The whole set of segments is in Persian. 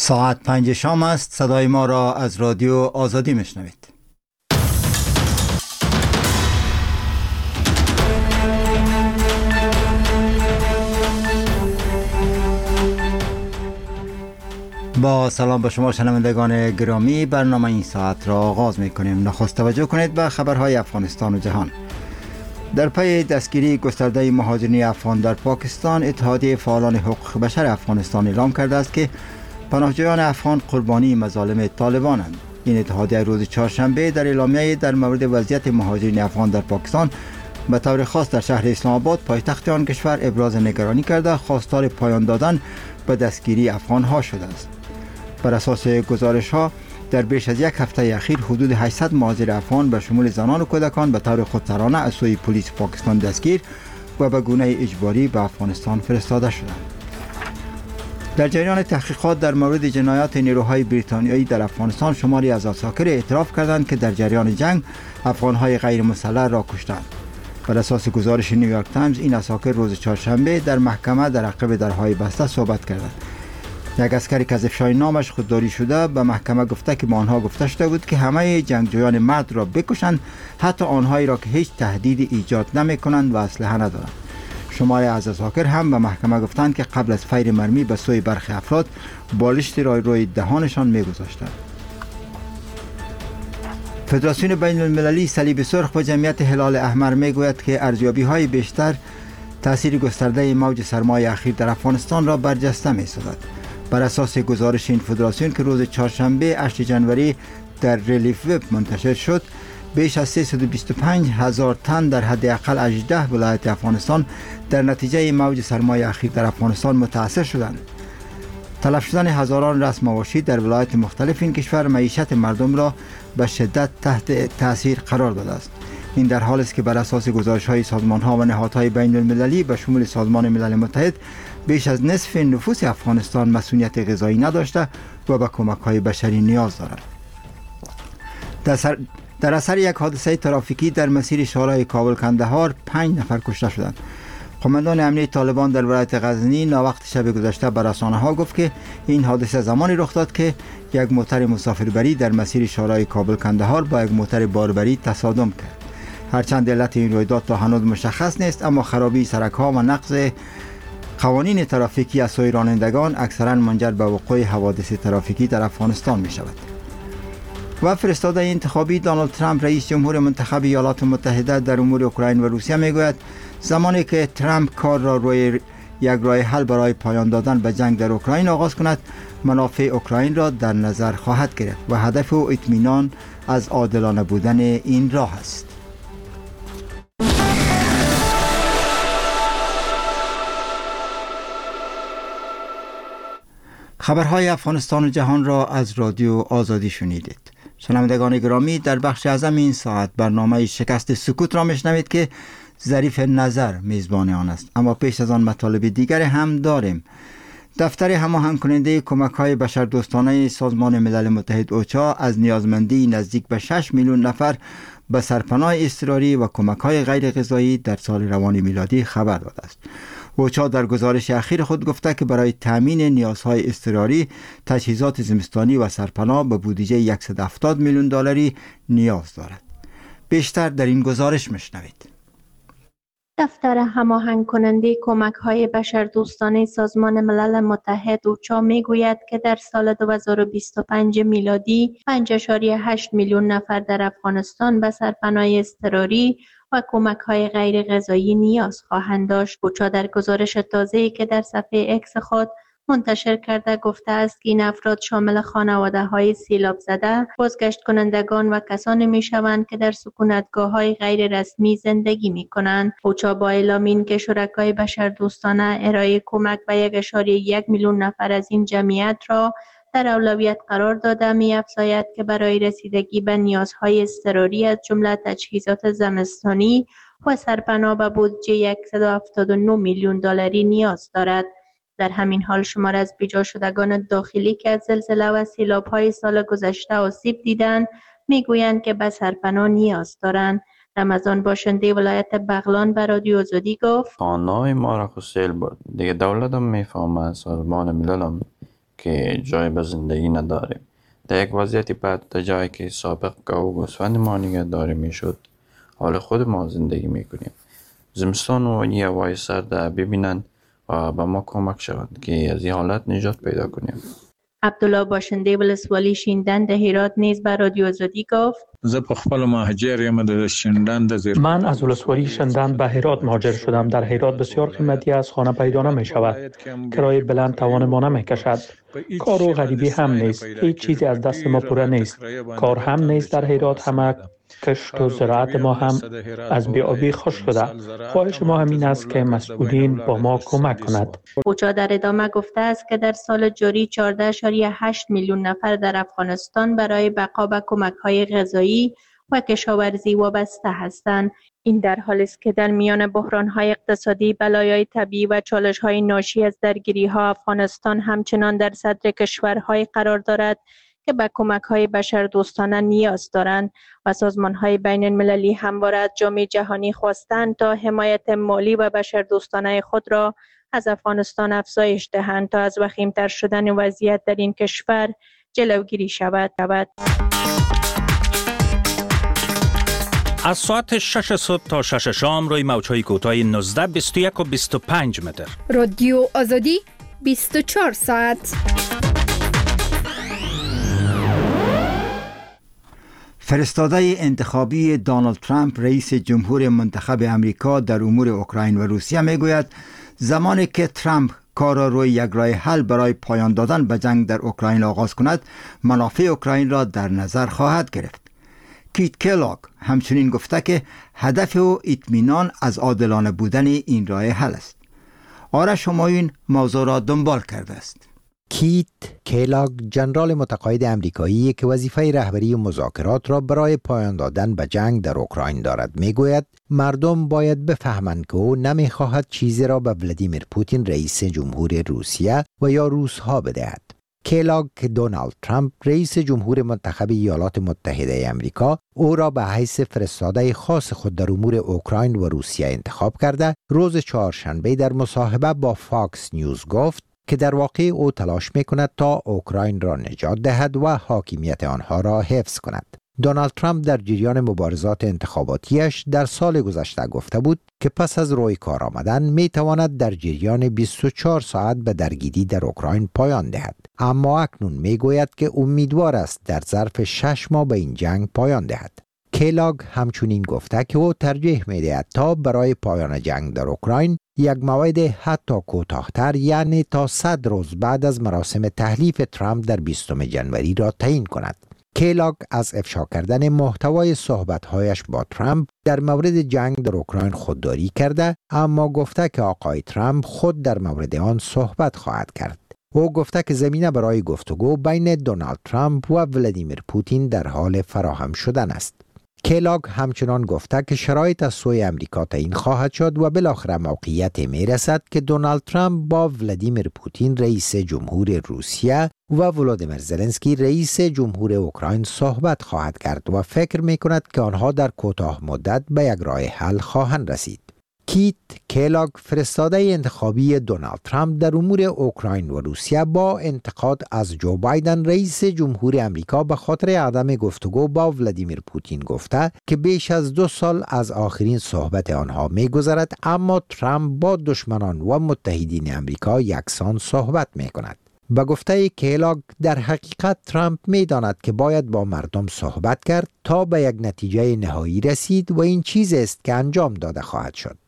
ساعت 5 شام است. صدای ما را از رادیو آزادی میشنوید. با سلام به شما شنوندگان گرامی، برنامه این ساعت را آغاز میکنیم. نخست توجه کنید به خبرهای افغانستان و جهان. در پی دستگیری گسترده مهاجرین افغان در پاکستان، اتحادیه فعالان حقوق بشر افغانستان اعلام کرده است که پناهجویان افغان قربانی مظالم طالبانند. این اتحادیه روز چهارشنبه در اعلامیه در مورد وضعیت مهاجرین افغان در پاکستان به طور خاص در شهر اسلام آباد پایتخت آن کشور ابراز نگرانی کرده خواستار پایان دادن به دستگیری افغان ها شده است. بر اساس گزارش ها در بیش از یک هفته اخیر حدود 800 مهاجر افغان به شمول زنان و کودکان به طور خودسرانه از سوی پلیس پاکستان دستگیر و به گونه اجباری به افغانستان فرستاده شدند. در جریان تحقیقات در مورد جنایات نیروهای بریتانیایی در افغانستان، شماری از عساکر اعتراف کردند که در جریان جنگ افغانهای غیر مسلح را کشتند. بر اساس گزارش نیویورک تایمز، این عساکر روز چهارشنبه در محکمه در عقب درهای بسته صحبت کردند. یک عسکری که از افشای نامش خودداری شده به محکمه گفته که به آنها گفته شده بود که همه جنگجویان مرد را بکشند، حتی آنهایی را که هیچ تهدیدی ایجاد نمی‌کنند و اسلحه ندارند. شماری از عساکر هم به محکمه گفتند که قبل از فیر مرمی به سوی برخی افراد بالشتی را روی دهانشان می‌گذاشتند. فدراسیون بین المللی صلیب سرخ و جمعیت هلال احمر میگوید که ارزیابی‌های بیشتر تأثیر گسترده موج سرمای اخیر در افغانستان را برجسته می‌سازد. بر اساس گزارش این فدراسیون که روز چهارشنبه 8 جنوری در ریلیف وب منتشر شد، بیش از 325,000 تن در حداقل 18 ولایت افغانستان در نتیجه موج سرمای اخیر در افغانستان متاثر شدند. تلف شدن هزاران رأس مواشی در ولایت مختلف این کشور معیشت مردم را به شدت تحت تاثیر قرار داده است. این در حالی است که بر اساس گزارش‌های سازمان‌ها و نهادهای بین المللی به شمول سازمان ملل متحد، بیش از نصف نفوس افغانستان مسئولیت غذایی نداشته و به کمک‌های بشری نیاز دارد. در اثر یک حادثه ترافیکی در مسیر شورای کابل کندهار 5 نفر کشته شدند. قماندان امنیت طالبان در ولایت غزنی ناوقت شب گذشته به رسانه‌ها گفت که این حادثه زمانی رخ داد که یک موتر مسافربری در مسیر شورای کابل کندهار با یک موتر باربری تصادم کرد. هرچند علت این رویداد تا هنوز مشخص نیست، اما خرابی سرک‌ها و نقض قوانین ترافیکی از سوی رانندگان اکثراً منجر به وقوع حوادث ترافیکی در افغانستان می شود. و فرستاده انتخابی دونالد ترامپ رئیس جمهور منتخب ایالات متحده در امور اوکراین و روسیه می گوید زمانی که ترامپ کار را روی یک راه حل برای پایان دادن به جنگ در اوکراین آغاز کند، منافع اوکراین را در نظر خواهد گرفت و هدف او اطمینان از عادلانه بودن این راه است. خبرهای افغانستان و جهان را از رادیو آزادی شنیدید. شنوندگان گرامی، در بخش اعظم این ساعت برنامه شکست سکوت را میشنوید که ظریف نظر میزبان آن است. اما پیش از آن مطالب دیگر هم داریم. دفتر هماهنگ کننده کمک‌های بشردوستانه سازمان ملل متحد اوچا از نیازمندی نزدیک به 6 میلیون نفر به سرپناه اضطراری و کمک‌های غیر غذایی در سال روان میلادی خبر داده است. اوچا در گزارش اخیر خود گفته که برای تامین نیازهای اضطراری، تجهیزات زمستانی و سرپناه به بودجه 170 میلیون دلاری نیاز دارد. بیشتر در این گزارش میشنوید. دفتر هماهنگ کننده کمک‌های بشردوستانه سازمان ملل متحد اوچا میگوید که در سال 2025 میلادی 5.8 میلیون نفر در افغانستان به سرپناه اضطراری و کمک‌های غیر غذایی نیاز خواهند داشت. اوچا در گزارش تازه‌ای که در صفحه اکس خود منتشر کرده گفته است که این افراد شامل خانواده‌های سیلاب زده، بازگشت کنندگان و کسانی می‌شوند که در سکونتگاه‌های غیر رسمی زندگی می‌کنند. اوچا با اعلام این که شرکای بشردوستانه ارائه کمک به 1.1 میلیون نفر از این جمعیت را در اولویت قرار داده، می‌افزاید که برای رسیدگی به نیازهای اضطراری از جمله تجهیزات زمستانی و سرپناه به بودجه 179 میلیون دلاری نیاز دارد. در همین حال شمار از بیجا شدگان داخلی که از زلزله و سیلاب‌های سال گذشته آسیب دیدند میگویند که به سرپناه نیاز دارند. رمضان باشنده ولایت بغلان به رادیو آزادی گفت خانه‌های ما را خود سیل برد. دیگه دولت هم میفهمه، سازمان ملل هم که جای به زندگی نداریم. در یک وضعیتی بعد در جایی که سابق گاو و گوسفند ما نگهداری میشد، حال خود ما زندگی میکنیم. زمستان و این هوای سرد ببینن و به ما کمک شود که از این حالت نجات پیدا کنیم. عبدالله باشنده ولسوالی شیندن در هرات نیز به رادیو آزادی گفت: زه په خپل مهاجر یم د شیندن د زیر. من از ولسوالی شیندن به هرات مهاجر شدم. در هرات بسیار قیمتی از خانه پیدا نمی شود. کرایه بلند توان ما نمی کشد. کار و غریبی هم نیست. هیچ چیزی از دست ما پوره نیست. کار هم نیست در هرات. همه کشت و زراعت ما هم از بی‌آبی خشک شده. خواهش ما همین است که مسئولین با ما کمک کند. اوچا در ادامه گفته است که در سال جاری 14.8 میلیون نفر در افغانستان برای بقا به کمک‌های غذایی و کشاورزی وابسته هستند. این در حالی است که در میان بحران‌های اقتصادی، بلایای طبیعی و چالش‌های ناشی از درگیری‌ها، افغانستان همچنان در صدر کشورهای قرار دارد که به کمک‌های بشردوستانه نیاز دارند و سازمان‌های بین‌المللی همواره از جامعه جهانی خواستند تا حمایت مالی و بشردوستانه خود را از افغانستان افزایش دهند تا از وخیم‌تر شدن وضعیت در این کشور جلوگیری شود. از ساعت 6 صبح تا 6 شام روی موج‌های کوتاه 19، 21 و 25 متر. رادیو آزادی 24 ساعت. فرستاده انتخابی دونالد ترامپ رئیس جمهور منتخب امریکا در امور اوکراین و روسیه میگوید زمانی که ترامپ کار را روی یک راه حل برای پایان دادن به جنگ در اوکراین آغاز کند، منافع اوکراین را در نظر خواهد گرفت. کیت کلاگ همچنین گفته که هدف او اطمینان از عادلانه بودن این راه حل است. آرش همایون موضوع را دنبال کرده است. کیت کلاگ جنرال متقاعد امریکایی که وظیفه رهبری مذاکرات را برای پایان دادن به جنگ در اوکراین دارد میگوید مردم باید بفهمند که او نمیخواهد چیزی را به ولادیمیر پوتین رئیس جمهور روسیه و یا روس‌ها بدهد. کلاگ که دونالد ترامپ رئیس جمهور منتخب ایالات متحده امریکا او را به حیث فرستاده خاص خود در امور اوکراین و روسیه انتخاب کرده، روز چهارشنبه در مصاحبه با فاکس نیوز گفت که در واقع او تلاش میکند تا اوکراین را نجات دهد و حاکمیت آنها را حفظ کند. دونالد ترامپ در جریان مبارزات انتخاباتیش در سال گذشته گفته بود که پس از روی کار آمدن می تواند در جریان 24 ساعت به درگیری در اوکراین پایان دهد، اما اکنون می گوید که امیدوار است در ظرف 6 ماه به این جنگ پایان دهد. کلاگ همچنین گفته که او ترجیح می دهد تا برای پایان جنگ در اوکراین یک موعد حتی کوتاه‌تر، یعنی تا 100 روز بعد از مراسم تحلیف ترامپ در 20 جنوری را تعیین کند. کلاگ از افشا کردن محتوای صحبت‌هایش با ترامپ در مورد جنگ در اوکراین خودداری کرده، اما گفته که آقای ترامپ خود در مورد آن صحبت خواهد کرد. او گفته که زمینه برای گفتگو بین دونالد ترامپ و ولادیمیر پوتین در حال فراهم شدن است. کلاگ همچنان گفته که شرایط از سوی امریکا تعیین خواهد شد و بالاخره موقعیت می رسد که دونالد ترامپ با ولادیمیر پوتین رئیس جمهور روسیه و ولودیمیر زلنسکی رئیس جمهور اوکراین صحبت خواهد کرد و فکر می کند که آنها در کوتاه مدت به یک راه حل خواهند رسید. کیت کلاگ فرستاده انتخابی دونالد ترامپ در امور اوکراین و روسیه با انتقاد از جو بایدن رئیس جمهور امریکا به خاطر عدم گفتگو با ولادیمیر پوتین گفته که بیش از 2 سال از آخرین صحبت آنها می‌گذرد، اما ترامپ با دشمنان و متحدین امریکا یکسان صحبت می‌کند. به گفته کلاگ در حقیقت ترامپ می‌داند که باید با مردم صحبت کرد تا به یک نتیجه نهایی رسید و این چیز است که انجام داده خواهد شد.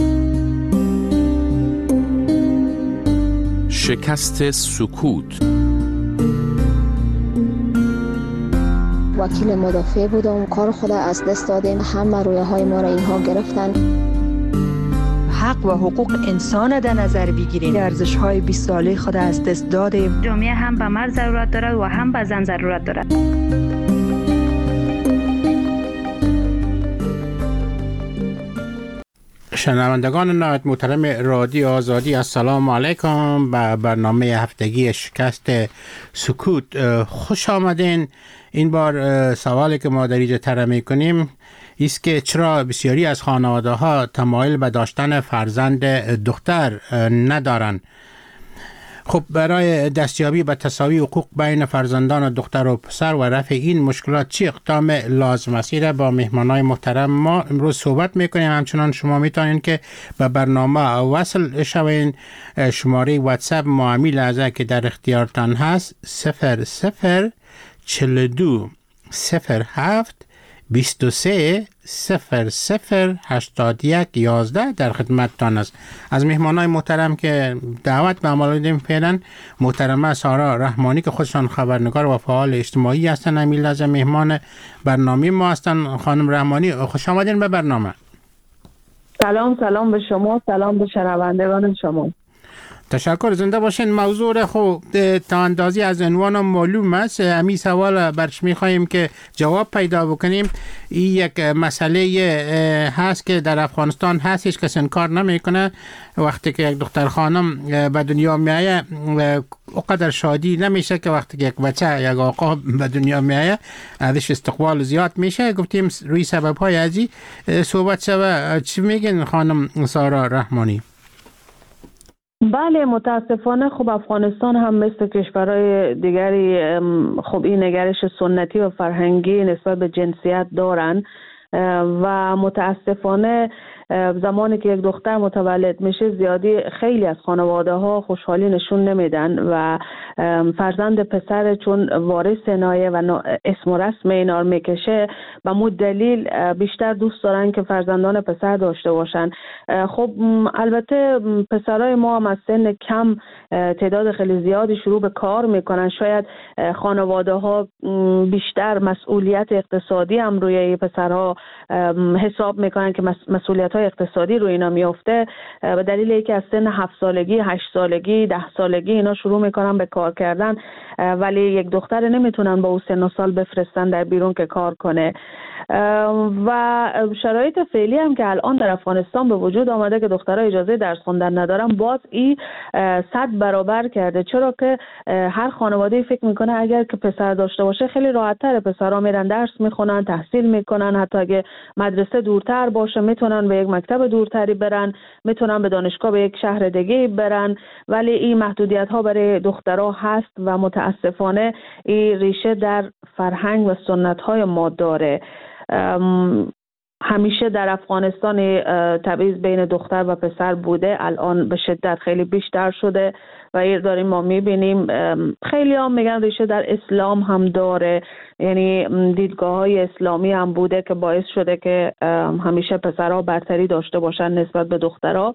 شکست سکوت. وکیل مدافع بودم، کار خود از دست دادیم، همه رویه های ما را اینها گرفتن. حق و حقوق انسان در نظر بگیریم، ارزش های 20 ساله خود از دست دادیم. جامعه هم به مرد ضرورت دارد و هم به زن ضرورت دارد. شنوندگان نهایت محترم رادیو آزادی، السلام علیکم به برنامه هفتگی شکست سکوت. خوش آمدین. این بار سوالی که ما در اینجا طرح می‌کنیم است که چرا بسیاری از خانواده‌ها تمایل به داشتن فرزند دختر ندارند. خب برای دستیابی به تساوی حقوق بین فرزندان دختر و پسر و رفع این مشکلات چی اقدام لازم است؟ را با مهمانای محترم ما امروز صحبت میکنیم. همچنان شما میتونین که به برنامه وصل شوین. شماره واتساپ معامل لحظه که در اختیارتان هست 0042 07 23 00 81 11 در خدمتتان است. از مهمانای محترم که دعوت به عمل دادیم فعلا محترمه سارا رحمانی که خودشان خبرنگار و فعال اجتماعی هستند، همین لحظه مهمان برنامه ما هستند. خانم رحمانی خوش آمدین به برنامه. سلام به شما، سلام به شنوندگان شما. تشکر، زنده باشین. موضوع خب تا اندازی از عنوان معلوم است. همین سوال برش میخواییم که جواب پیدا بکنیم. این یک مسئله هست که در افغانستان هست، هیچ کس انکار نمیکنه. وقتی که یک دختر خانم به دنیا میایه اقدر شادی نمیشه که وقتی که یک بچه یک آقا به دنیا میایه ازش استقبال زیاد میشه. گفتیم روی سبب های ازی صحبت شوه. چی میگن خانم سارا رحمانی؟ بله، متاسفانه خب افغانستان هم مثل کشورهای دیگری خب این نگرش سنتی و فرهنگی نسبت به جنسیت دارن و متاسفانه زمانی که یک دختر متولد میشه زیادی خیلی از خانواده ها خوشحالی نشون نمیدن و فرزند پسر چون وارث نایه و اسم و رسم اینا میکشه به مود دلیل بیشتر دوست دارن که فرزندان پسر داشته باشن. خب البته پسرای ما هم از سن کم تعداد خیلی زیادی شروع به کار میکنن. شاید خانواده ها بیشتر مسئولیت اقتصادی هم روی پسرها حساب میکنن که مسئولیت های اقتصادی روی اینا میفته به دلیل اینکه از سن 7 سالگی 8 سالگی 10 سالگی اینا شروع میکنن به کار کردن، ولی یک دختر نمیتونن با او سن و سال بفرستن در بیرون که کار کنه. و شرایط فعلی هم که الان در افغانستان به وجود آمده که دخترها اجازه درس خوندن ندارن، باز این 100 برابر کرده. چرا که هر خانواده فکر میکنه اگر که پسر داشته باشه خیلی راحت‌تر، پسرها میرن درس میخونن، تحصیل میکنن، حتی اگه مدرسه دورتر باشه میتونن به یک مکتب دورتری برن، میتونن به دانشگاه به یک شهر دیگه برن، ولی این محدودیت ها برای دخترها هست و متاسفانه این ریشه در فرهنگ و سنت های ما داره. همیشه در افغانستان تبعیض بین دختر و پسر بوده، الان به شدت خیلی بیشتر شده و این داریم ما میبینیم. خیلی هم میگن ریشه در اسلام هم داره، یعنی دیدگاه های اسلامی هم بوده که باعث شده که همیشه پسرها برتری داشته باشن نسبت به دخترها.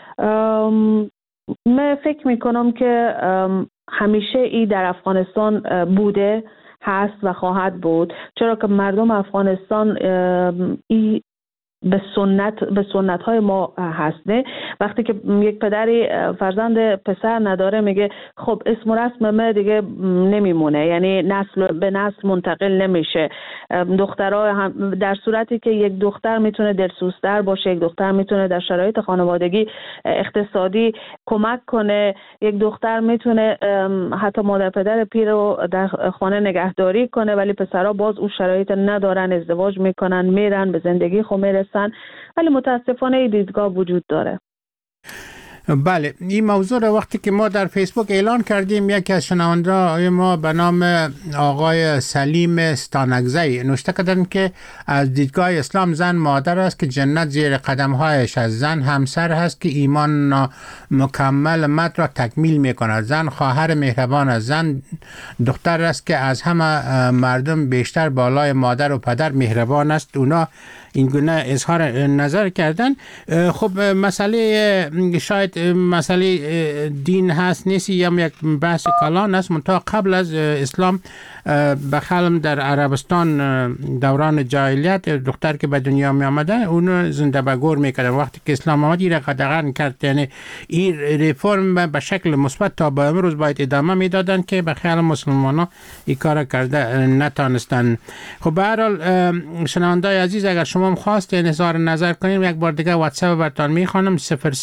من فکر میکنم که همیشه این در افغانستان بوده، هست و خواهد بود، چرا که مردم افغانستان این به سنت های ما هسته. وقتی که یک پدری فرزند پسر نداره میگه خب اسم و رسم من دیگه نمیمونه، یعنی نسل به نسل منتقل نمیشه. دخترها در صورتی که یک دختر میتونه دلسوزتر باشه، یک دختر میتونه در شرایط خانوادگی اقتصادی کمک کنه، یک دختر میتونه حتی مادر پدر پیر رو در خانه نگهداری کنه، ولی پسرها باز اون شرایط ندارن، ازدواج میکنن، میرن به زندگی خود میرسن. ولی متاسفانه این دیدگاه وجود داره. بله، این موضوع رو وقتی که ما در فیسبوک اعلان کردیم، یکی از شنونده‌های ما به نام آقای سلیم استانگزی نوشته کردن که از دیدگاه اسلام زن مادر است که جنت زیر قدم‌هایش است، زن همسر هست که ایمان مکمل مرد را تکمیل می‌کند، زن خواهر مهربان است، زن دختر است که از همه مردم بیشتر بالای مادر و پدر مهربان است. اونا این گونه اظهار نظر کردن. خب مسئله شاید مسئله دین هست نیست، یا یک بحث کلان است، منتها قبل از اسلام بخلم در عربستان دوران جاهلیت دختر که به دنیا می آمده اونو زنده به گور میکردن. وقتی که اسلام آمد این را قدغن کرد، یعنی این ریفورم به شکل مثبت تا به امروز باید ادامه میدادن که به خیال مسلمان ها این کار کرده نتانستن. خب به هر حال شنوندای عزیز، اگر شما شما خواستین اظهار نظر کنین یک بار دیگه واتساپ براتون میخوانم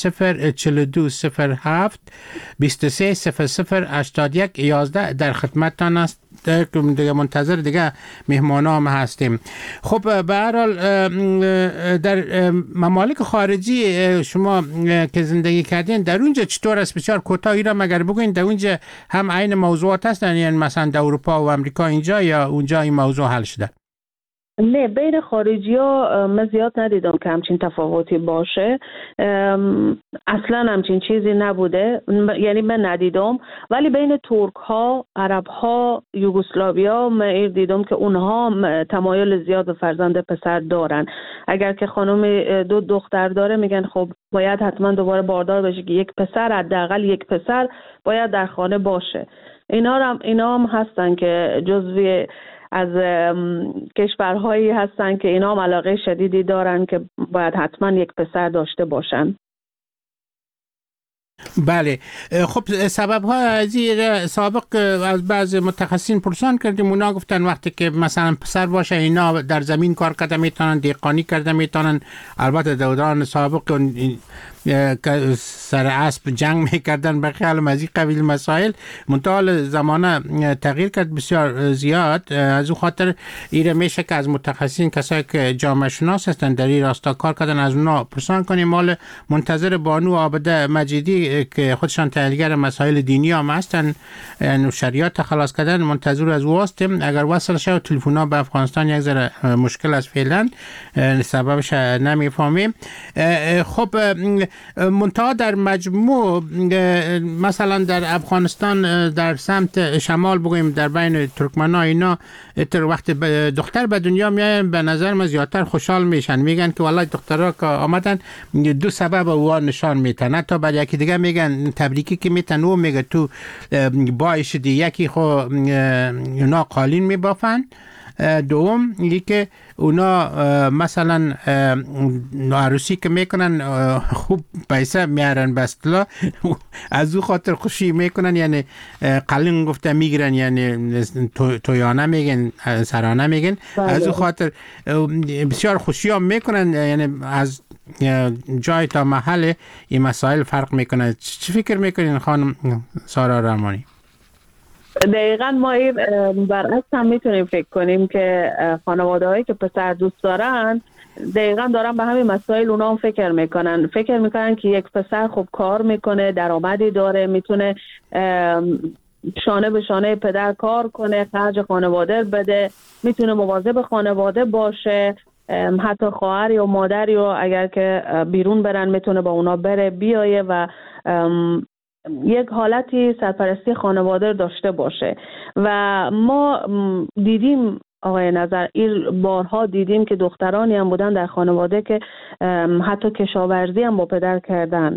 004207 230081 11 در خدمتتان است. دیگه منتظر دیگه مهمانام هستیم. خب به هر حال در ممالک خارجی شما که زندگی کردین در اونجا چطور است؟ بسیار کوتاهی را مگر بگوین در اونجا هم عین موضوعات هستن، یعنی مثلا در اروپا و امریکا اینجا یا اونجا این موضوع حل شده؟ نه، بین خارجی ها من زیاد ندیدم که همچین تفاوتی باشه. اصلا همچین چیزی نبوده، یعنی من ندیدم. ولی بین ترک ها، عرب ها، یوگسلاویا من دیدم که اونها تمایل زیاد به فرزند پسر دارن. اگر که خانم 2 دختر داره میگن خب باید حتما دوباره باردار بشه که یک پسر، حداقل یک پسر باید در خانه باشه. اینا هم هستن که جزوی از کشورهایی هستن که اینا هم علاقه شدیدی دارن که باید حتما یک پسر داشته باشن. بله. خب سبب ها از سابق از بعض متخصصین پرسان کردیم، اونا گفتن وقتی که مثلا پسر باشه اینا در زمین کار کرده میتونن، دیقانی کرده میتونن. البته دوران سابق سر اسب جنگ میکردن به خیال از این قبیل مسائل، منتها زمانه تغییر کرد بسیار زیاد. از اون خاطر ایره میشه که از متخصصین کسایی که جامعه شناس هستن در این راستا کار کردن از اونا پرسان کنیم. مال منتظر بانو عابده مجیدی که خودشان تحلیلگر مسائل دینی هم هستن، یعنی شریعت خلاص کردن، منتظر از او هستیم. اگر وصل شه تلفن‌ها به افغانستان یک ذره مشکل است، فعلا سببش نمیفهمیم. خب منتها در مجموع مثلا در افغانستان در سمت شمال بگویم در بین ترکمن‌ها اینا وقت دختر به دنیا میاین به نظر من زیادتر خوشحال میشن، میگن که والله دخترها که آمدن 2 سبب او نشان میتن. حتی بعد یکی دیگه میگن تبریکی که میتن او میگه تو باعث دی یکی خو اونا قالین میبافن، دوم یکی اونا مثلا عروسی که میکنن خوب پیسه میارن بستلا از او خاطر خوشی میکنن، یعنی قلین گفته میگیرن، یعنی تویانه میگن، سرانه میگن. از او خاطر بسیار خوشی هم میکنن، یعنی از جای تا محل این مسائل فرق میکنه. چی فکر میکنین خانم سارا رحمانی؟ دقیقا ما برعکس هم میتونیم فکر کنیم که خانواده هایی که پسر دوست دارن دقیقا دارن به همین مسائل اونا هم فکر میکنن که یک پسر خوب کار میکنه، درآمدی داره، میتونه شانه به شانه پدر کار کنه، خرج خانواده بده، میتونه مواظب خانواده باشه. حتی خواهر یا مادر یا اگر که بیرون برن میتونه با اونا بره بیایه و یک حالتی سرپرستی خانواده داشته باشه. و ما دیدیم آقای نظر بارها دیدیم که دخترانی هم بودن در خانواده که حتی کشاورزی هم با پدر کردن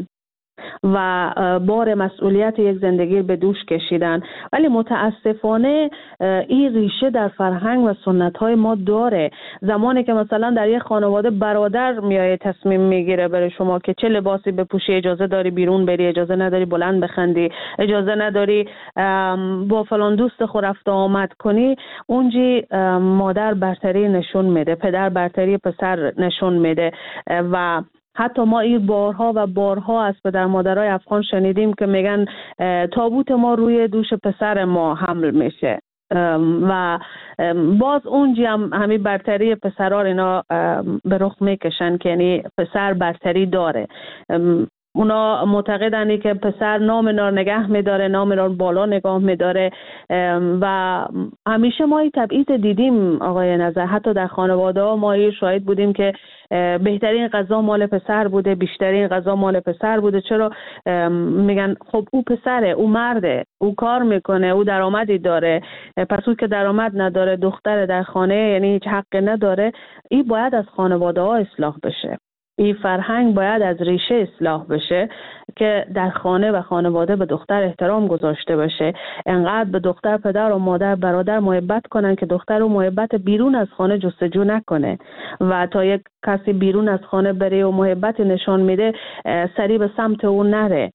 و بار مسئولیت یک زندگی به دوش کشیدن. ولی متاسفانه این ریشه در فرهنگ و سنت‌های ما داره. زمانی که مثلا در یک خانواده برادر میایه تصمیم میگیره برای شما که چه لباسی بپوشی، اجازه داری بیرون بری، اجازه نداری بلند بخندی، اجازه نداری با فلان دوست خود رفت آمد کنی، اونجی مادر برتری نشون میده، پدر برتری پسر نشون میده. و حتی ما این بارها از پدر مادرای افغان شنیدیم که میگن تابوت ما روی دوش پسر ما حمل میشه و باز اونجی هم همین برتری پسرها اینا به رخ میکشن که یعنی پسر برتری داره. اونا معتقدن که پسر نام اینا نگه میداره، نام اینا بالا نگاه میداره و همیشه ما این تبعیض دیدیم آقای نظر. حتی در خانواده ها ما شاهد بودیم که بهترین غذا مال پسر بوده، بیشترین غذا مال پسر بوده. چرا؟ میگن خب او پسره، او مرده، او کار میکنه، او درآمدی داره، پس او که درآمد نداره، دختر در خانه یعنی هیچ حقی نداره. این باید از خانواده ها اصلاح بشه. این فرهنگ باید از ریشه اصلاح بشه که در خانه و خانواده به دختر احترام گذاشته بشه. انقدر به دختر پدر و مادر برادر محبت کنن که دختر و محبت بیرون از خانه جستجو نکنه و تا یک کسی بیرون از خانه بره و محبت نشان میده سری به سمت اون نره.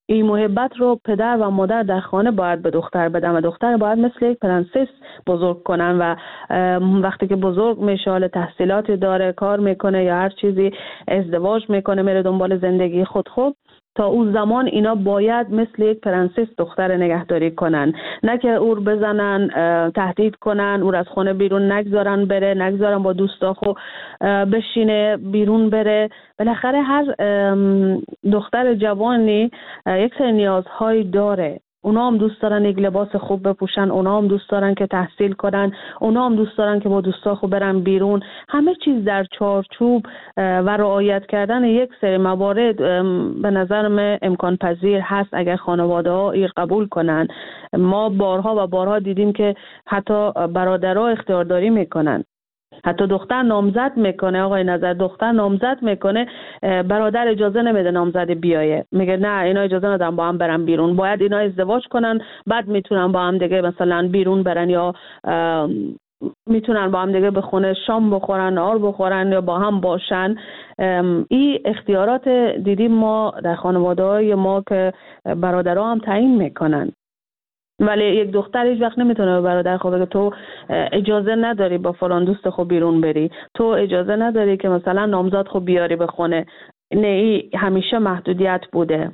این محبت رو پدر و مادر در خانه باید به دختر بدن و دختر باید مثل یک پرنسس بزرگ کنن و وقتی که بزرگ میشه، حال تحصیلاتی داره، کار میکنه یا هر چیزی، ازدواج میکنه، میره دنبال زندگی خود، تا اون زمان اینا باید مثل یک پرنسس دختر نگهداری کنن، نه که او رو بزنن، تهدید کنن، او رو از خونه بیرون نگذارن بره، نگذارن با دوستا خو بشینه، بیرون بره. بالاخره هر دختر جوانی یک سری نیازهایی داره. اونا هم دوست دارن یک لباس خوب بپوشن، اونا هم دوست دارن که تحصیل کنن، اونا هم دوست دارن که با دوستا خوب برن بیرون. همه چیز در چارچوب و رعایت کردن یک سری موارد به نظر من امکان پذیر هست اگر خانواده ها این قبول کنن. ما بارها و بارها دیدیم که حتی برادرها اختیارداری میکنن، حتی دختر نامزد میکنه، آقای نظر، دختر نامزد میکنه، برادر اجازه نمیده نامزد بیایه، میگه نه اینا اجازه ندارن با هم برن بیرون، باید اینا ازدواج کنن بعد میتونن با هم دیگه مثلا بیرون برن یا میتونن با هم دیگه به خونه شام بخورن، نهار بخورن یا با هم باشن. این اختیارات دیدیم ما در خانواده‌های ما که برادرها هم تعیین میکنن. ولی یک دختر هیچ وقت نمیتونه به برادر خود بگه تو اجازه نداری با فلان دوست خود بیرون بری، تو اجازه نداری که مثلا نامزد خود بیاری به خونه. نه، این همیشه محدودیت بوده.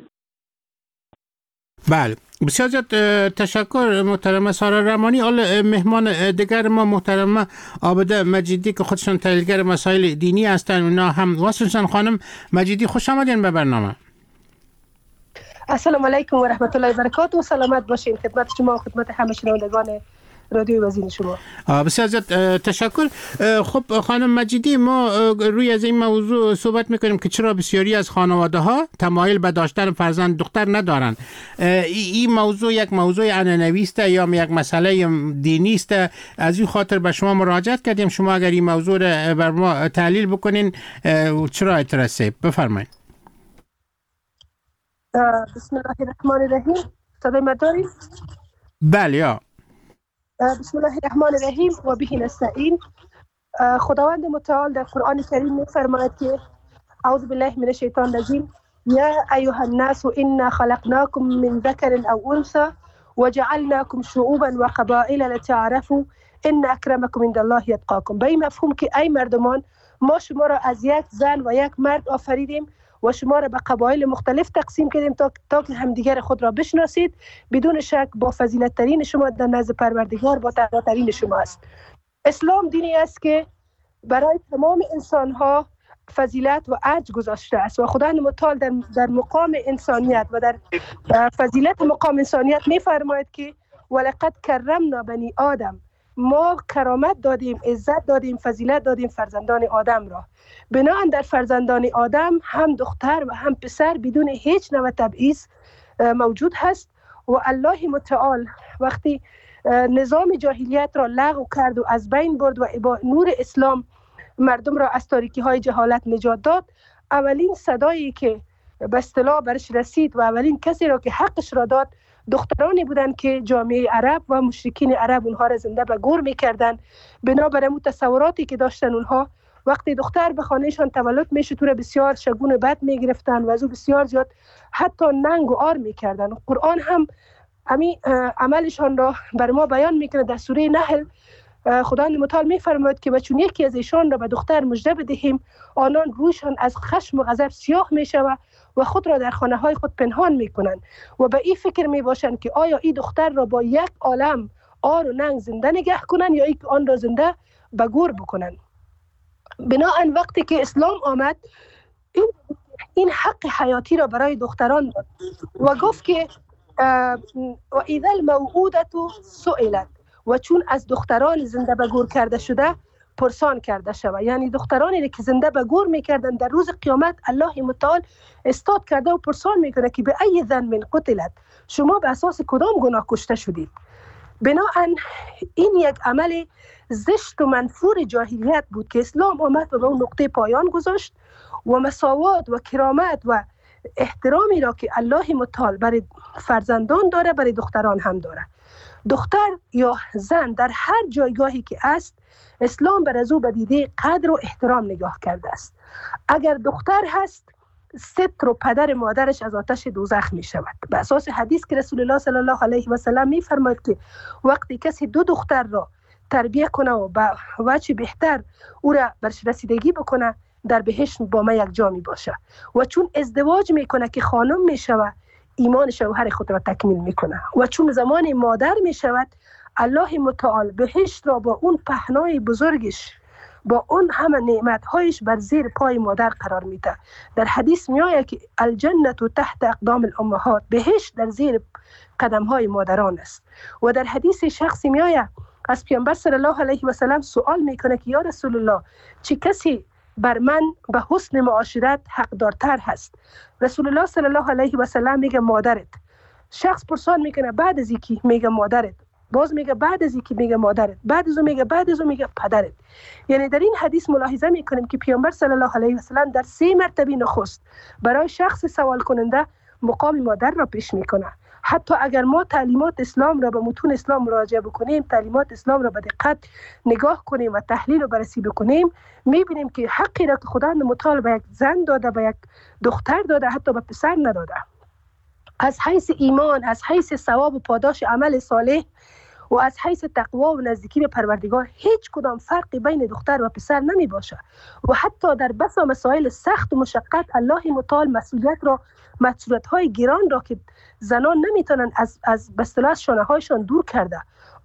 بله، بسیار زیاد تشکر محترمه سارا رحمانی. حالا مهمان دیگر ما محترمه عابده مجیدی که خودشان تحلیلگر مسائل دینی هستن، اونا هم واسطن. خانم مجیدی خوش آمدین به برنامه. السلام علیکم و رحمت الله و برکاته و سلامت باشین. خدمت شما و خدمت همه شنوندگان رادیو وزین شما. بسیار زیاد تشکر. خب خانم مجیدی، ما روی از این موضوع صحبت میکنیم که چرا بسیاری از خانواده ها تمایل به داشتن فرزند دختر ندارن. این موضوع یک موضوع عنعنوی است یا یک مسئله دینی است؟ از این خاطر به شما مراجعت کردیم. شما اگر این موضوع را بر ما تحلیل بکنین چرا اترسه؟ بفرمایید. بسم الله الرحمن الرحیم. صدای من دارید؟ بله یا. بسم الله الرحمن الرحیم و به نستعین. خداوند متعال در قرآن کریم می‌فرماید که اعوذ بالله من الشیطان الرجیم یا ایها الناس انا خلقناکم من ذکر او انثى وجعلناکم شعوبا و قبائل لتعارفوا ان اکرمکم عند الله یتقاکم. به این مفهوم که ای مردمان، ما شما را از یک زن و یک مرد آفریدیم و شما را به قبایل مختلف تقسیم کردیم تا که همدیگر خود را بشناسید. بدون شک با فضیلت ترین شما در نزد پروردگار با تقواترین شما است. اسلام دینی است که برای تمام انسان ها فضیلت و ارج گذاشته است و خداوند متعال در مقام انسانیت و در فضیلت مقام انسانیت می فرماید که ولقد کرمنا بنی آدم، ما کرامت دادیم، عزت دادیم، فضیلت دادیم فرزندان آدم را. بناهن در فرزندان آدم هم دختر و هم پسر بدون هیچ نوع تبعیض موجود هست و الله متعال وقتی نظام جاهلیت را لغو کرد و از بین برد و با نور اسلام مردم را از تاریکی های جهالت نجات داد، اولین صدایی که به اصطلاح برش رسید و اولین کسی را که حقش را داد دخترانی بودند که جامعه عرب و مشرکین عرب اونها را زنده به گور میکردن. بنابر تصوراتی که داشتن اونها، وقتی دختر به خانهشان تولد میشد تو را بسیار شگون بد میگرفتن و از او بسیار زیاد حتی ننگ و آر میکردن. قرآن هم همین عملشان را بر ما بیان میکنه. در سوره نحل خداوند متعال میفرماید که چون یکی از ایشان را به دختر مژده بدهیم آنان رویشان از خشم و غضب سیاه میشود و خود را در خانه های خود پنهان میکنند و به این فکر میباشند که آیا این دختر را با یک عالم آر و ننگ زنده نگه کنند یا آن را زنده به گور بکنند. بناهن وقتی که اسلام آمد این حق حیاتی را برای دختران داد و گفت که و اذا الموعودة سئلت، و چون از دختران زنده به گور کرده شده پرسان کرده شود. یعنی دخترانی که زنده به گور میکردن در روز قیامت الله متعال استاد کرده و پرسان میکنه که به ای ذنب قتلت، شما به اساس کدام گناه کشته شدید. بناهن این یک عمل زشت و منفور جاهلیت بود که اسلام آمد و به اون نقطه پایان گذاشت و مساوات و کرامت و احترامی را که الله متعال برای فرزندان داره برای دختران هم داره. دختر یا زن در هر جایگاهی که است اسلام بر از او به دیده قدر و احترام نگاه کرده است. اگر دختر هست ستر و پدر مادرش از آتش دوزخ می شود. به اساس حدیث که رسول الله صلی الله علیه و سلم می فرماید که وقتی کسی 2 دختر را تربیت کنه و به وجه بهتر او را برش رسیدگی بکنه، در بهشت با ما یک جا می باشه. و چون ازدواج می کنه که خانم می شود، ایمان شوهر خود را تکمیل می کنه. و چون زمان مادر می شود، الله متعال بهشت را با اون پهنای بزرگش، با اون همه نعمتهایش بر زیر پای مادر قرار میده. در حدیث میآید که الجنة تحت اقدام الامهات، بهشت در زیر قدم های مادران است. و در حدیث شخصی میآید از پیامبر صلی الله علیه و سلم سوال میکنه که یا رسول الله، چه کسی بر من به حسن معاشرت حقدارتر هست؟ رسول الله صلی الله علیه و سلم میگه مادرت. شخص پرسان میکنه بعد از اینکه؟ میگه مادرت. باز میگه بعد از اینکه؟ میگه مادرت. بعد از اون میگه پدرت. یعنی در این حدیث ملاحظه میکنیم که پیامبر صلی الله علیه و سلم در 3 مرتبه نخست برای شخص سوال کننده مقام مادر را پیش میکنه. حتی اگر ما تعلیمات اسلام را به متون اسلام مراجعه بکنیم، تعلیمات اسلام را به دقت نگاه کنیم و تحلیل و بررسی بکنیم، میبینیم که حقی را که خداوند متعال به یک زن داده، به یک دختر داده، حتی به پسر نداده. از حیث ایمان، از حیث ثواب و پاداش عمل صالح و از حیث تقوا و نزدیکی به پروردگار هیچ کدام فرقی بین دختر و پسر نمی باشه. و حتی در بسا مسائل سخت و مشقت الله متعال مسئولیت‌های گران را که زنان نمیتونن از به اصطلاح شانه‌هایشان دور کرده.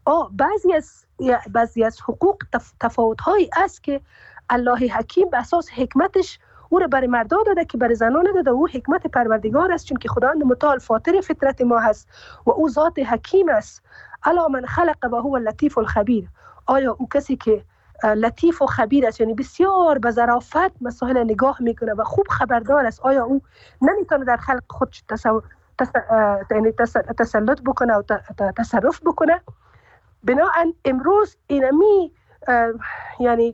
بعضی از حقوق تفاوت‌هایی است که الله حکیم به اساس حکمتش او را برای مردا داده که برای زنان نداده. او حکمت پروردگار است، چون که خداوند متعال فاطر فطرت ما هست و او ذات حکیم است. الا من خلق و هو اللطیف الخبیر. آیا او کسی که لطیف و خبیر است، یعنی بسیار به ظرافت مسائل نگاه میکنه و خوب خبردار است، آیا او نمیتونه در خلق خود تسلط بکنه و تصرف بکنه؟ بنابراین امروز اینمی یعنی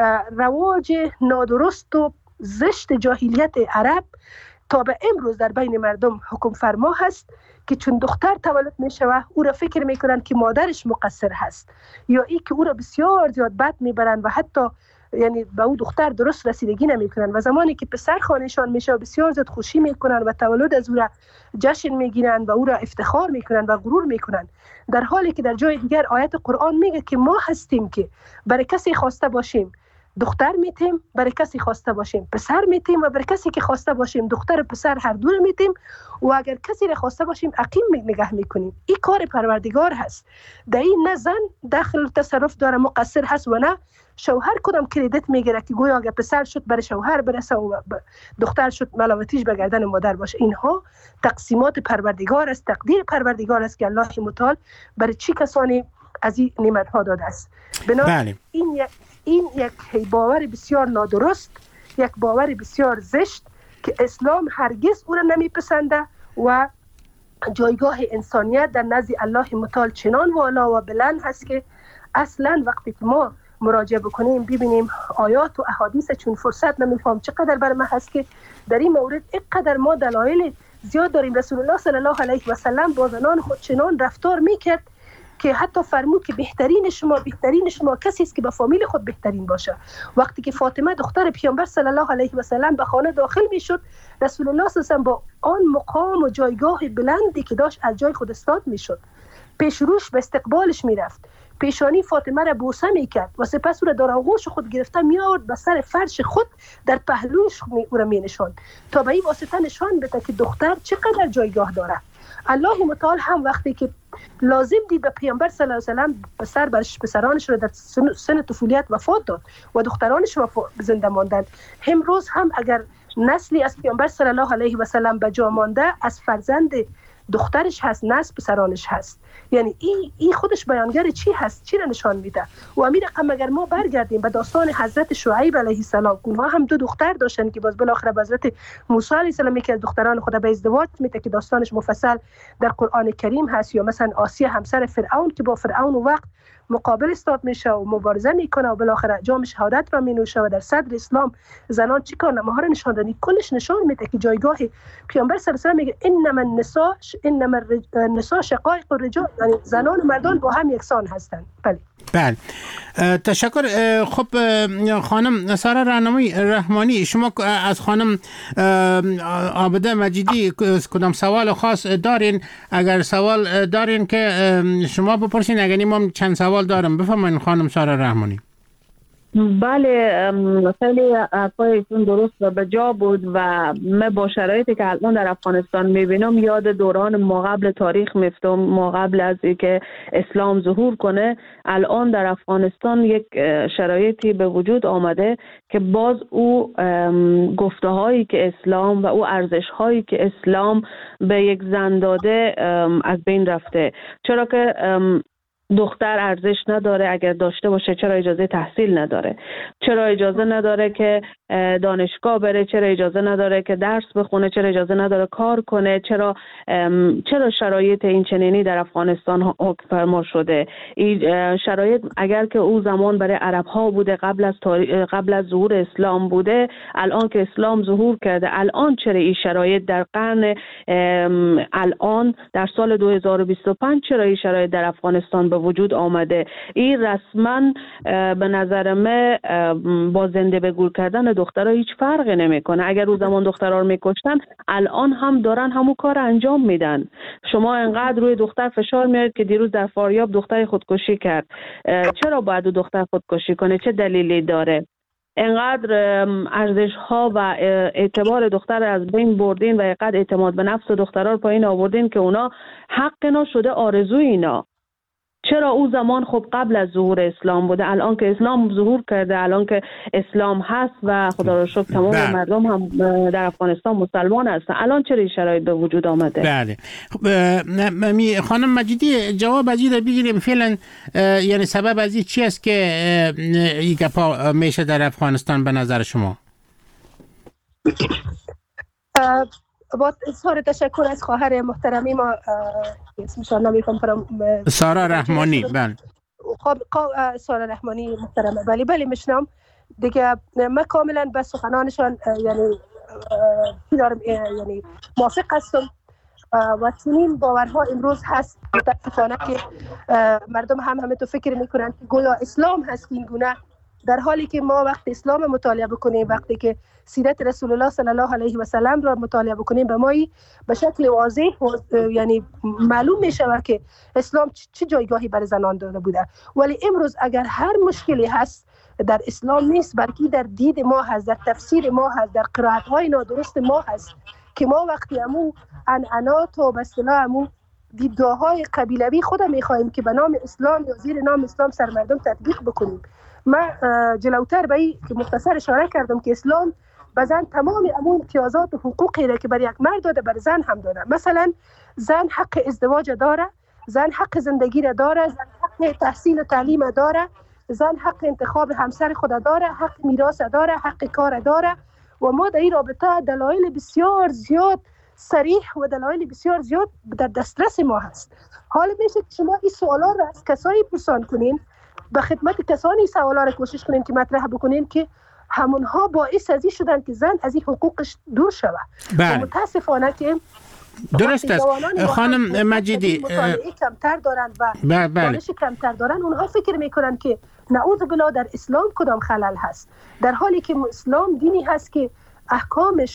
رواج نادرست و زشت جاهلیت عرب تا به امروز در بین مردم حکم فرما هست که چون دختر تولد می شود او را فکر می کنند که مادرش مقصر هست، یا ای که او را بسیار زیاد بد می برند و حتی یعنی به او دختر درست رسیدگی نمی کنند. و زمانی که پسر خانهشان می شود بسیار زیاد خوشی می کنند و تولد از او را جشن می گیرند و او را افتخار می کنند و غرور می کنند، در حالی که در جای دیگر آیت قرآن میگه که ما هستیم که برای کسی خواسته باشیم دختر میتیم، برای کسی خواسته باشیم پسر میتیم و برای کسی که خواسته باشیم دختر و پسر هر دو میتیم و اگر کسی را خواسته باشیم عقیم نگه میکنیم. این کار پروردگار هست. در این نه زن داخل تصرف داره مقصر هست و نه شوهر کدام کردیت میگیره که گویا اگر پسر شد برای شوهر برسه و دختر شد ملامتیش به گردن مادر باشه. اینها تقسیمات پروردگار است، تقدیر پروردگار است که الله متعال برای چی کسانی از این نعمت ها داده است. بنابراین این یک باور بسیار نادرست، یک باور بسیار زشت که اسلام هرگز او را نمیپسنده و جایگاه انسانیت در نزد الله متعال چنان والا و بلند هست که اصلا وقتی که ما مراجعه بکنیم ببینیم آیات و احادیث چون فرصت نمیفهم چقدر بر ما هست که در این مورد اینقدر ما دلایل زیاد داریم. رسول الله صلی الله علیه و سلم با زنان خود چنان رفتار میکرد که حتی فرمود که بهترین شما کسی است که به فامیل خود بهترین باشه. وقتی که فاطمه دختر پیامبر صلی الله علیه و سلم به خانه داخل میشد، رسول الله صلی الله علیه و با آن مقام و جایگاه بلندی که داشت از جای خود استاد میشد، پیش روش به استقبالش میرفت، پیشانی فاطمه را بوسه میکرد و سپس او را در آغوش خود گرفته میآورد به سر فرش خود در پهلوش او را مینشاند تا به این واسطه نشان بده که دختر چقدر جایگاه داره. الله متعال هم وقتی که لازم دید به پیامبر صلی الله علیه و سلم پسرانش را در سن طفولیت وفات داد و دخترانش زنده ماندند، امروز هم اگر نسلی از پیامبر صلی الله علیه و سلم به جا مانده از فرزند دخترش هست، نسل پسرانش هست. یعنی این خودش بیانگر چی هست، چی را نشان میده. و امیر رقم اگر ما برگردیم به داستان حضرت شعیب علیه السلام، اونها هم 2 دختر داشتن که باز بالاخره حضرت موسی علیه السلام که از دختران خدا به ازدواج میده که داستانش مفصل در قرآن کریم هست، یا مثلا آسیه همسر فرعون که با فرعون وقت مقابل استاد میشه و مبارزه میکنه و بالاخره جام شهادت را مینوشه و در صدر اسلام زنان چی کار نماها را نشان دادن. کلش نشان میده که جایگاه پیامبر صلی الله علیه و آله میگه انما النساء شقایق الرجال، یعنی زنان و مردان با هم یکسان هستند. بله تشکر. خب خانم سارا رحمانی، شما از خانم عابده مجیدی کدام سوال خاص دارین؟ اگر سوال دارین که شما بپرسین، اگر نیم هم چند سوال دارم. بفرمایید خانم سارا رحمانی. بله خیلی حرفایتون درست و به جا بود و من با شرایطی که الان در افغانستان میبینم یاد دوران ما قبل تاریخ میفتم. ما قبل از اینکه اسلام ظهور کنه الان در افغانستان یک شرایطی به وجود آمده که باز او گفته هایی که اسلام و او ارزش هایی که اسلام به یک زن داده از بین رفته. چرا که دختر ارزش نداره؟ اگر داشته باشه چرا اجازه تحصیل نداره؟ چرا اجازه نداره که دانشگاه بره؟ چرا اجازه نداره که درس بخونه؟ چرا اجازه نداره کار کنه؟ چرا شرایط این چنینی در افغانستان حکم فرما شده؟ این شرایط اگر که او زمان برای عرب ها بوده، قبل از ظهور اسلام بوده، الان که اسلام ظهور کرده، الان چرا این شرایط در قرن الان در سال 2025 چرا این شرایط در افغانستان به وجود آمده؟ این رسما به نظر من با زنده به گور کردن دخترها هیچ فرقی نمیکنه. اگر او زمان دخترها رو میکشتن الان هم دارن همون کار انجام میدن. شما انقدر روی دختر فشار میارید که دیروز در فاریاب دختر خودکشی کرد. چرا باید دختر خودکشی کنه؟ چه دلیلی داره؟ انقدر ارزش ها و اعتبار دختر از بین بردین و اینقدر اعتماد به نفس دخترها رو پایین آوردین که اونا حق اینا شده آرزوی اینا. چرا او زمان خب قبل از ظهور اسلام بوده، الان که اسلام ظهور کرده، الان که اسلام هست و خدا را شکر تمام مردم هم در افغانستان مسلمان هستن، الان چرا این شرایط به وجود آمده؟ بله خانم مجیدی جواب از این بگیریم فعلا، یعنی سبب از این چی است که این گپا میشه در افغانستان به نظر شما؟ با اظهار تشکر از خواهر محترمی ما اسمشان نمی‌کنم سارا رحمانی. بله سارا رحمانی محترمه. بله میشنم دیگه. من کاملا به سخنانشان یعنی موافق هستم و چنین باورها امروز هست. متاسفانه که مردم هم تو فکر میکنن که گویا اسلام هست این گونه، در حالی که ما وقتی اسلام مطالعه بکنیم، وقتی که سیرت رسول الله صلی الله علیه و سلم را مطالعه بکنیم، به ما به شکل واضح یعنی معلوم می شود که اسلام چه جایگاهی برای زنان داده بوده. ولی امروز اگر هر مشکلی هست در اسلام نیست، بلکه در دید ما هست، در تفسیر ما هست، در قرائت های نادرست ما هست که ما وقتی امو عنعنات و به اصطلاح امو دیدگاه‌های قبیلوی خود می‌خوایم که به نام اسلام یا زیر نام اسلام سر مردم تطبیق بکنیم. من جلوتر به این که مختصر اشاره کردم که اسلام به زن تمام امون امتیازات و حقوقی را که برای یک مرد داده بر زن هم داده. مثلا زن حق ازدواج داره، زن حق زندگی را داره، زن حق تحصیل و تعلیم داره، زن حق انتخاب همسر خود داره، حق میراث داره، حق کار داره. و ما در این رابطه دلایل بسیار زیاد صریح و دلایل بسیار زیاد در دسترس ما هست. حالا میشه که شما این سوالا را از کسایی پرسان کنین، به خدمت کسانی سوالا را کوشش کنین که مطرح بکنین که همونها باعث از این شدن که زن از این حقوقش دور شود. متاسفانه که درست است خانم مجیدی کمتر دارن و دانش کمتر دارن، اونها فکر میکنن که نعوذ بالله در اسلام کدام خلل هست، در حالی که اسلام دینی هست که احکامش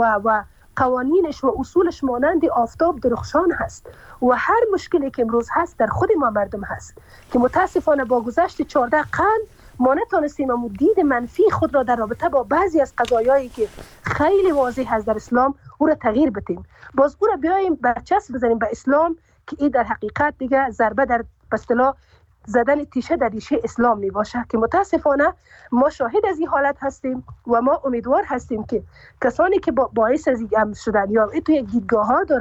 و قوانینش و اصولش مانند آفتاب درخشان هست و هر مشکلی که امروز هست در خود ما مردم هست که متاسفانه با گذشت 14 قرن ما نتونستیم و دید منفی خود را در رابطه با بعضی از قضایایی که خیلی واضح هست در اسلام او را تغییر بدیم، باز او را بیاییم برچسب بزنیم به اسلام که این در حقیقت دیگه ضربه در به اصطلاح زدن تیشه در ریشه اسلام می باشه که متاسفانه ما شاهد از این حالت هستیم و ما امیدوار هستیم که کسانی که باعث از این شدن یا توی دیدگاه ها دارن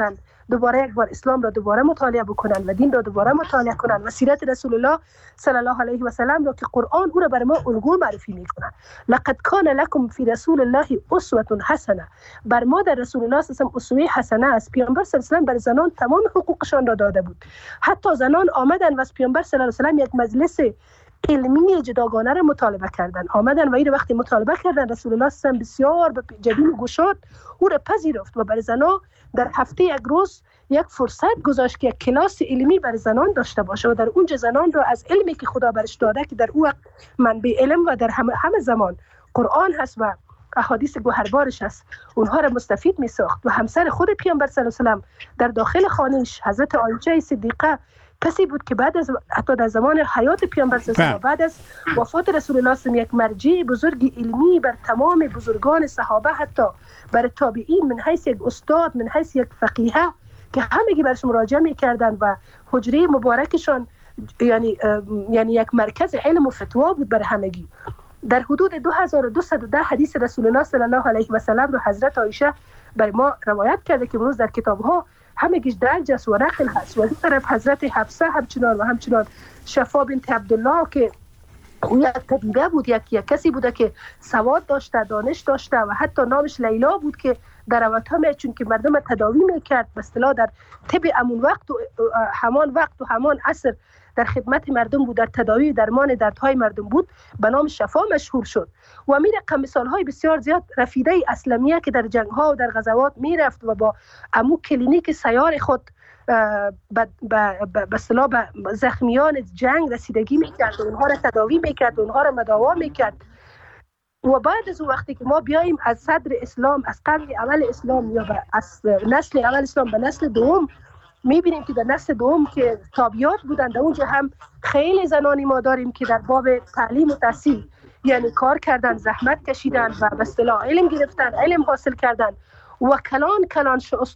دوباره یک بار اسلام را دوباره مطالعه بکنن و دین را دوباره مطالعه کنن و سیرت رسول الله صلی الله علیه و سلم را که قرآن او را بر ما الگو معرفی میکنه. لقد کان لکم فی رسول الله اسوه حسنه. بر ما در رسول الله صلی الله علیه و اسوه حسنه است. پیامبر صلی الله علیه و سلم بر زنان تمام حقوقشان را داده بود. حتی زنان آمدن و از پیامبر صلی الله علیه و سلم یک مجلس علمی جداگانه را مطالبه کردن. آمدن و این وقتی مطالبه کردن رسول الله صلی الله علیه و سلم بسیار جبین گشاد او را پذیرفت و بر زنان در هفته یک روز یک فرصت گذاشت که یک کلاس علمی بر زنان داشته باشه و در اونجا زنان را از علمی که خدا برش داده که در او وقت منبع علم و در همه زمان قرآن هست و احادیث گوهربارش هست، اونها را مستفید می ساخت. و همسر خود پیامبر صلی الله علیه و سلم در داخل خانه‌اش حضرت عایشه صدیقه کسی بود که بعد از حتی در زمان حیات پیامبر صلی الله علیه و سلم بعد از وفات رسول الله صلی الله علیه و سلم یک مرجع بزرگ علمی بر تمام بزرگان صحابه، حتی بر تابعین، من حیث یک استاد، من حیث یک فقیه که همگی برش مراجعه می‌کردند و حجره مبارکشان یعنی یک مرکز علم و فتوا بود بر همگی. در حدود 2210 حدیث رسول الله صلی الله علیه و سلم رو حضرت عایشه بر ما روایت کرده که امروز در کتاب‌ها همگیش درج است و نقل هست. و از طرف حضرت حفصه همچنان شفا بنت عبدالله که او یک طبیبه بود، یک کسی بوده که سواد داشته، دانش داشته و حتی نامش لیلا بود که در اوقات چون که مردم تداوی میکرد به اصطلاح در طب همون وقت و همان عصر در خدمت مردم بود، در تداوی درمان دردهای مردم بود، به نام شفا مشهور شد. و می رقم مثالهای بسیار زیاد. رفیده اسلمیه که در جنگ‌ها و در غزوات میرفت و با امو کلینیک سیار خود به اصطلاح به زخمیان جنگ رسیدگی میکرد و اونها را تداوی میکرد و اونها را مداوا میکرد. و بعد از وقتی که ما بیاییم از صدر اسلام، از قرن اول اسلام یا از نسل اول اسلام به نسل دوم، میبینیم که در نسل دوم که تابعیات بودن، در اونجا هم خیلی زنانی ما داریم که در باب تعلیم و تحصیل یعنی کار کردن، زحمت کشیدن و به اصطلاح علم گرفتن، علم حاصل کردن و کلان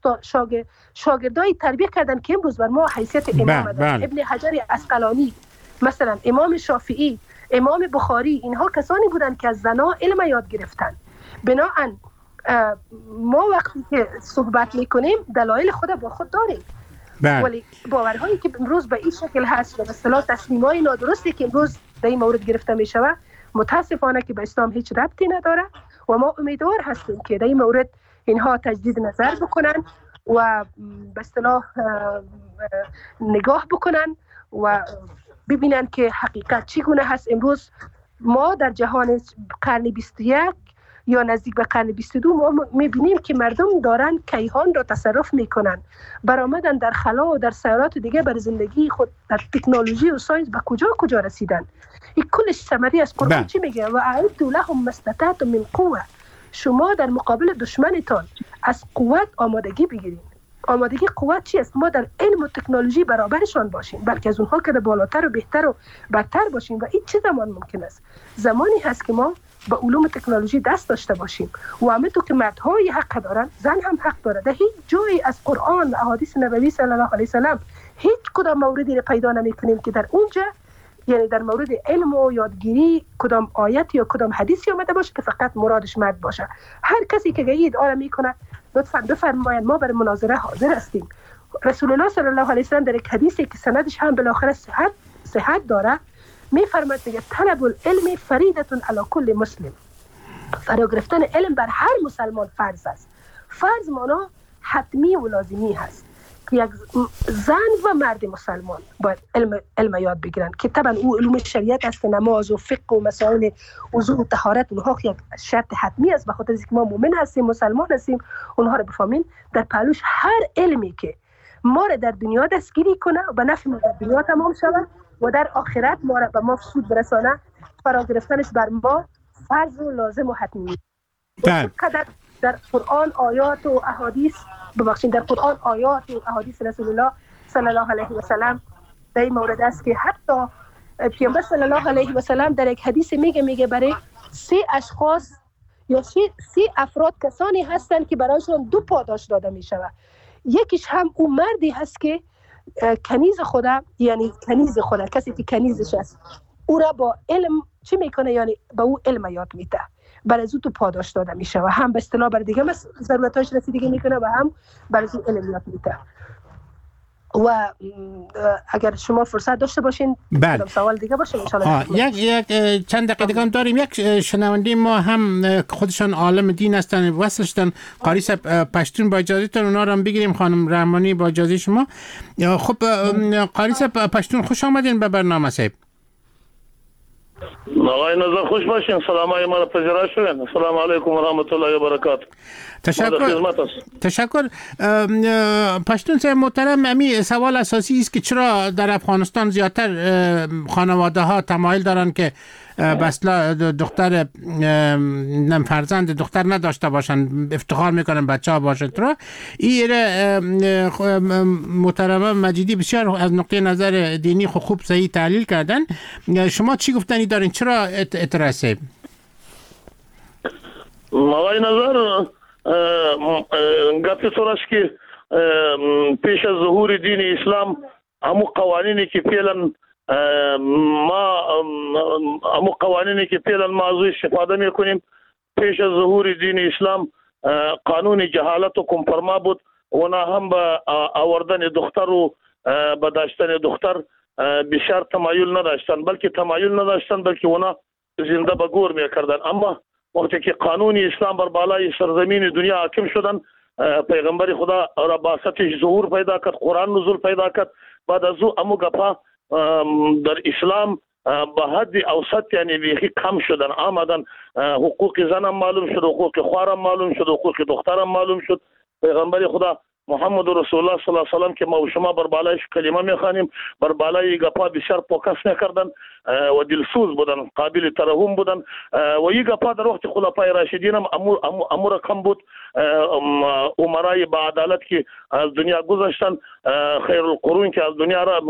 شاگردای تربیت کردن که امروز بر ما حیثیت امام دارن. ابن حجر عسقلانی مثلا، امام شافعی، امام بخاری، اینها کسانی بودند که از زنا علم یاد گرفتن. بنابراین ما وقتی که صحبت میکنیم دلایل خود با خود داریم، ولی باورهایی که امروز به این شکل هست و به اصطلاح تصمیم‌های نادرستی که امروز در این مورد گرفته می شود متاسفانه که به اسلام هیچ ربطی نداره و ما امیدوار هستیم که در این مورد اینها تجدید نظر بکنن و به اصطلاح نگاه بکنن و ببینن که حقیقت چگونه هست. امروز ما در جهان قرن 21 یا نزدیک به قرن 22 ما میبینیم که مردم دارن کیهان را تصرف میکنن، برآمدن در خلا و در سیارات دیگه بر زندگی خود در تکنولوژی و ساینس به کجا رسیدن. این کلش ثمره از قرآن چی میگه؟ و اعدوا لهم ما استطعتم من قوه. شما در مقابل دشمنتان از قوت آمادگی بگیرید. آمادگی قوت چی است؟ ما در علم و تکنولوژی برابرشان باشیم، بلکه از اونها که بالاتر و بهتر و برتر باشیم. و این چه زمان ممکن است؟ زمانی هست که ما با علوم تکنولوژی دست داشته باشیم و همونطور که مردهای حق دارن، زن هم حق داره. در هیچ جایی از قرآن و احادیث نبوی صلی الله علیه و سلم هیچ کدام موردی را پیدا نمی‌کنیم که در اونجا یعنی در مورد علم و یادگیری کدام آیت یا کدام حدیثی آمده باشه که فقط مرادش مرد باشه. هر کسی که گید آره میکنه لطفاً بفرمایید ما برای مناظره حاضر هستیم. رسول الله صلی الله علیه و سلم در یک حدیثی که سندش هم بالاخره صحت داره میفرماید که طلب العلم فریضه علی کل مسلم. فرا گرفتن علم بر هر مسلمان فرض است. فرض معنا حتمی و لازمی هست که یک زن و مرد مسلمان باید علم یاد بگیرن که طبعا او علوم شریعت است، نماز و فقه و مسائل وضو و طهارت اونها یک شرط حتمی است. به خاطر اینکه ما مؤمن هستیم، مسلمان هستیم، اونها رو بفهمین. در پهلوش هر علمی که ما را در دنیا دستگیری کنه و به نفع ما در دنیا تمام شود و در آخرت ما را به ما سود برسانه، فرا گرفتنش بر ما فرض و لازم و حتمی. در قرآن آیات و احادیث در قرآن آیات و احادیث رسول الله صلی الله علیه و سلم در این مورد است که حتی پیامبر صلی الله علیه و سلم در یک حدیث میگه برای 3 اشخاص یا 3 افراد کسانی هستند که برایشون 2 پاداش داده می شود. یکیش هم اون مردی هست که کنیز خدا، یعنی کنیز خدا، کسی که کنیزش است، او را با علم چی میکنه؟ یعنی با او علم یاد میده. برای زود پاداش داده میشه و هم به اصطلاح برای دیگه ضرورتاش رسیدگی میکنه و هم برای زود علم یاد میده. و اگر شما فرصت داشته باشین سوال دیگه باشه ان شاءالله. یک چند دقیقه داریم. یک شنونده ما هم خودشان عالم دین هستن، وصلشتن قاری صاحب پشتون، با اجازهتون اونا رو هم بگیریم. خانم رحمانی با اجازه شما. خب قاری صاحب پشتون خوش آمدین به برنامه صاحب. آقای نظر خوش باشین. سلام های ما را پذیرا شدین. السلام علیکم و رحمت الله و برکاته. تشکر. پشتون صاحب محترم، امی سوال اساسی است که چرا در افغانستان زیادتر خانواده ها تمایل دارن که بسلا دختر فرزند دختر نداشته باشن، افتخار میکنن بچه ها باشه. ترا این محترم مجیدی بسیار از نقطه نظر دینی خوب صحیح تحلیل کردن. شما چی گفتنی دارین؟ چرا اعتراض؟ آقای نظر گفتی سرش که پیش از ظهور دین اسلام همو قوانینی که فعلا ما از استفاده میکنیم پیش از ظهور دین اسلام قانون جهالت و کمپرما بود و نه هم به آوردن دختر و به داشتن دختر بسیار تمایل نداشتن، بلکه تمایل نداشتن بلکه اونا زنده به گور میکردن. اما وقتی که قانون اسلام بر بالای سرزمین دنیا حاکم شدن، پیغمبر خدا را باستش ظهور پیدا کرد، قرآن نزول پیدا کرد. بعد از او امو گپا در اسلام به حد اوسط یعنی بیخی کم شدن، آمدن. حقوق زن هم معلوم شد، حقوق خوار هم معلوم شد، حقوق دختر هم معلوم شد. پیغمبر خدا محمد رسول الله صلی الله علیه و سلم که ما و شما بر بالایش کلمه میخوانیم، بر بالای گپا بسیار پوکس میکردن و دلسوز بودن، قابل ترحم بودن. و این گپا در وقت خلفای راشدین هم امور کم بود. عمرای با عدالت که از دنیا گذشتن، خیر القرون که از دنیا را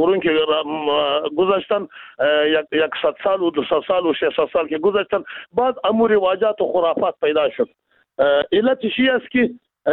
گذشتن، 100 سال و 200 سال و 600 سال که گذشتن، بعد امور رواجات و خرافات پیدا شد. علت چی است که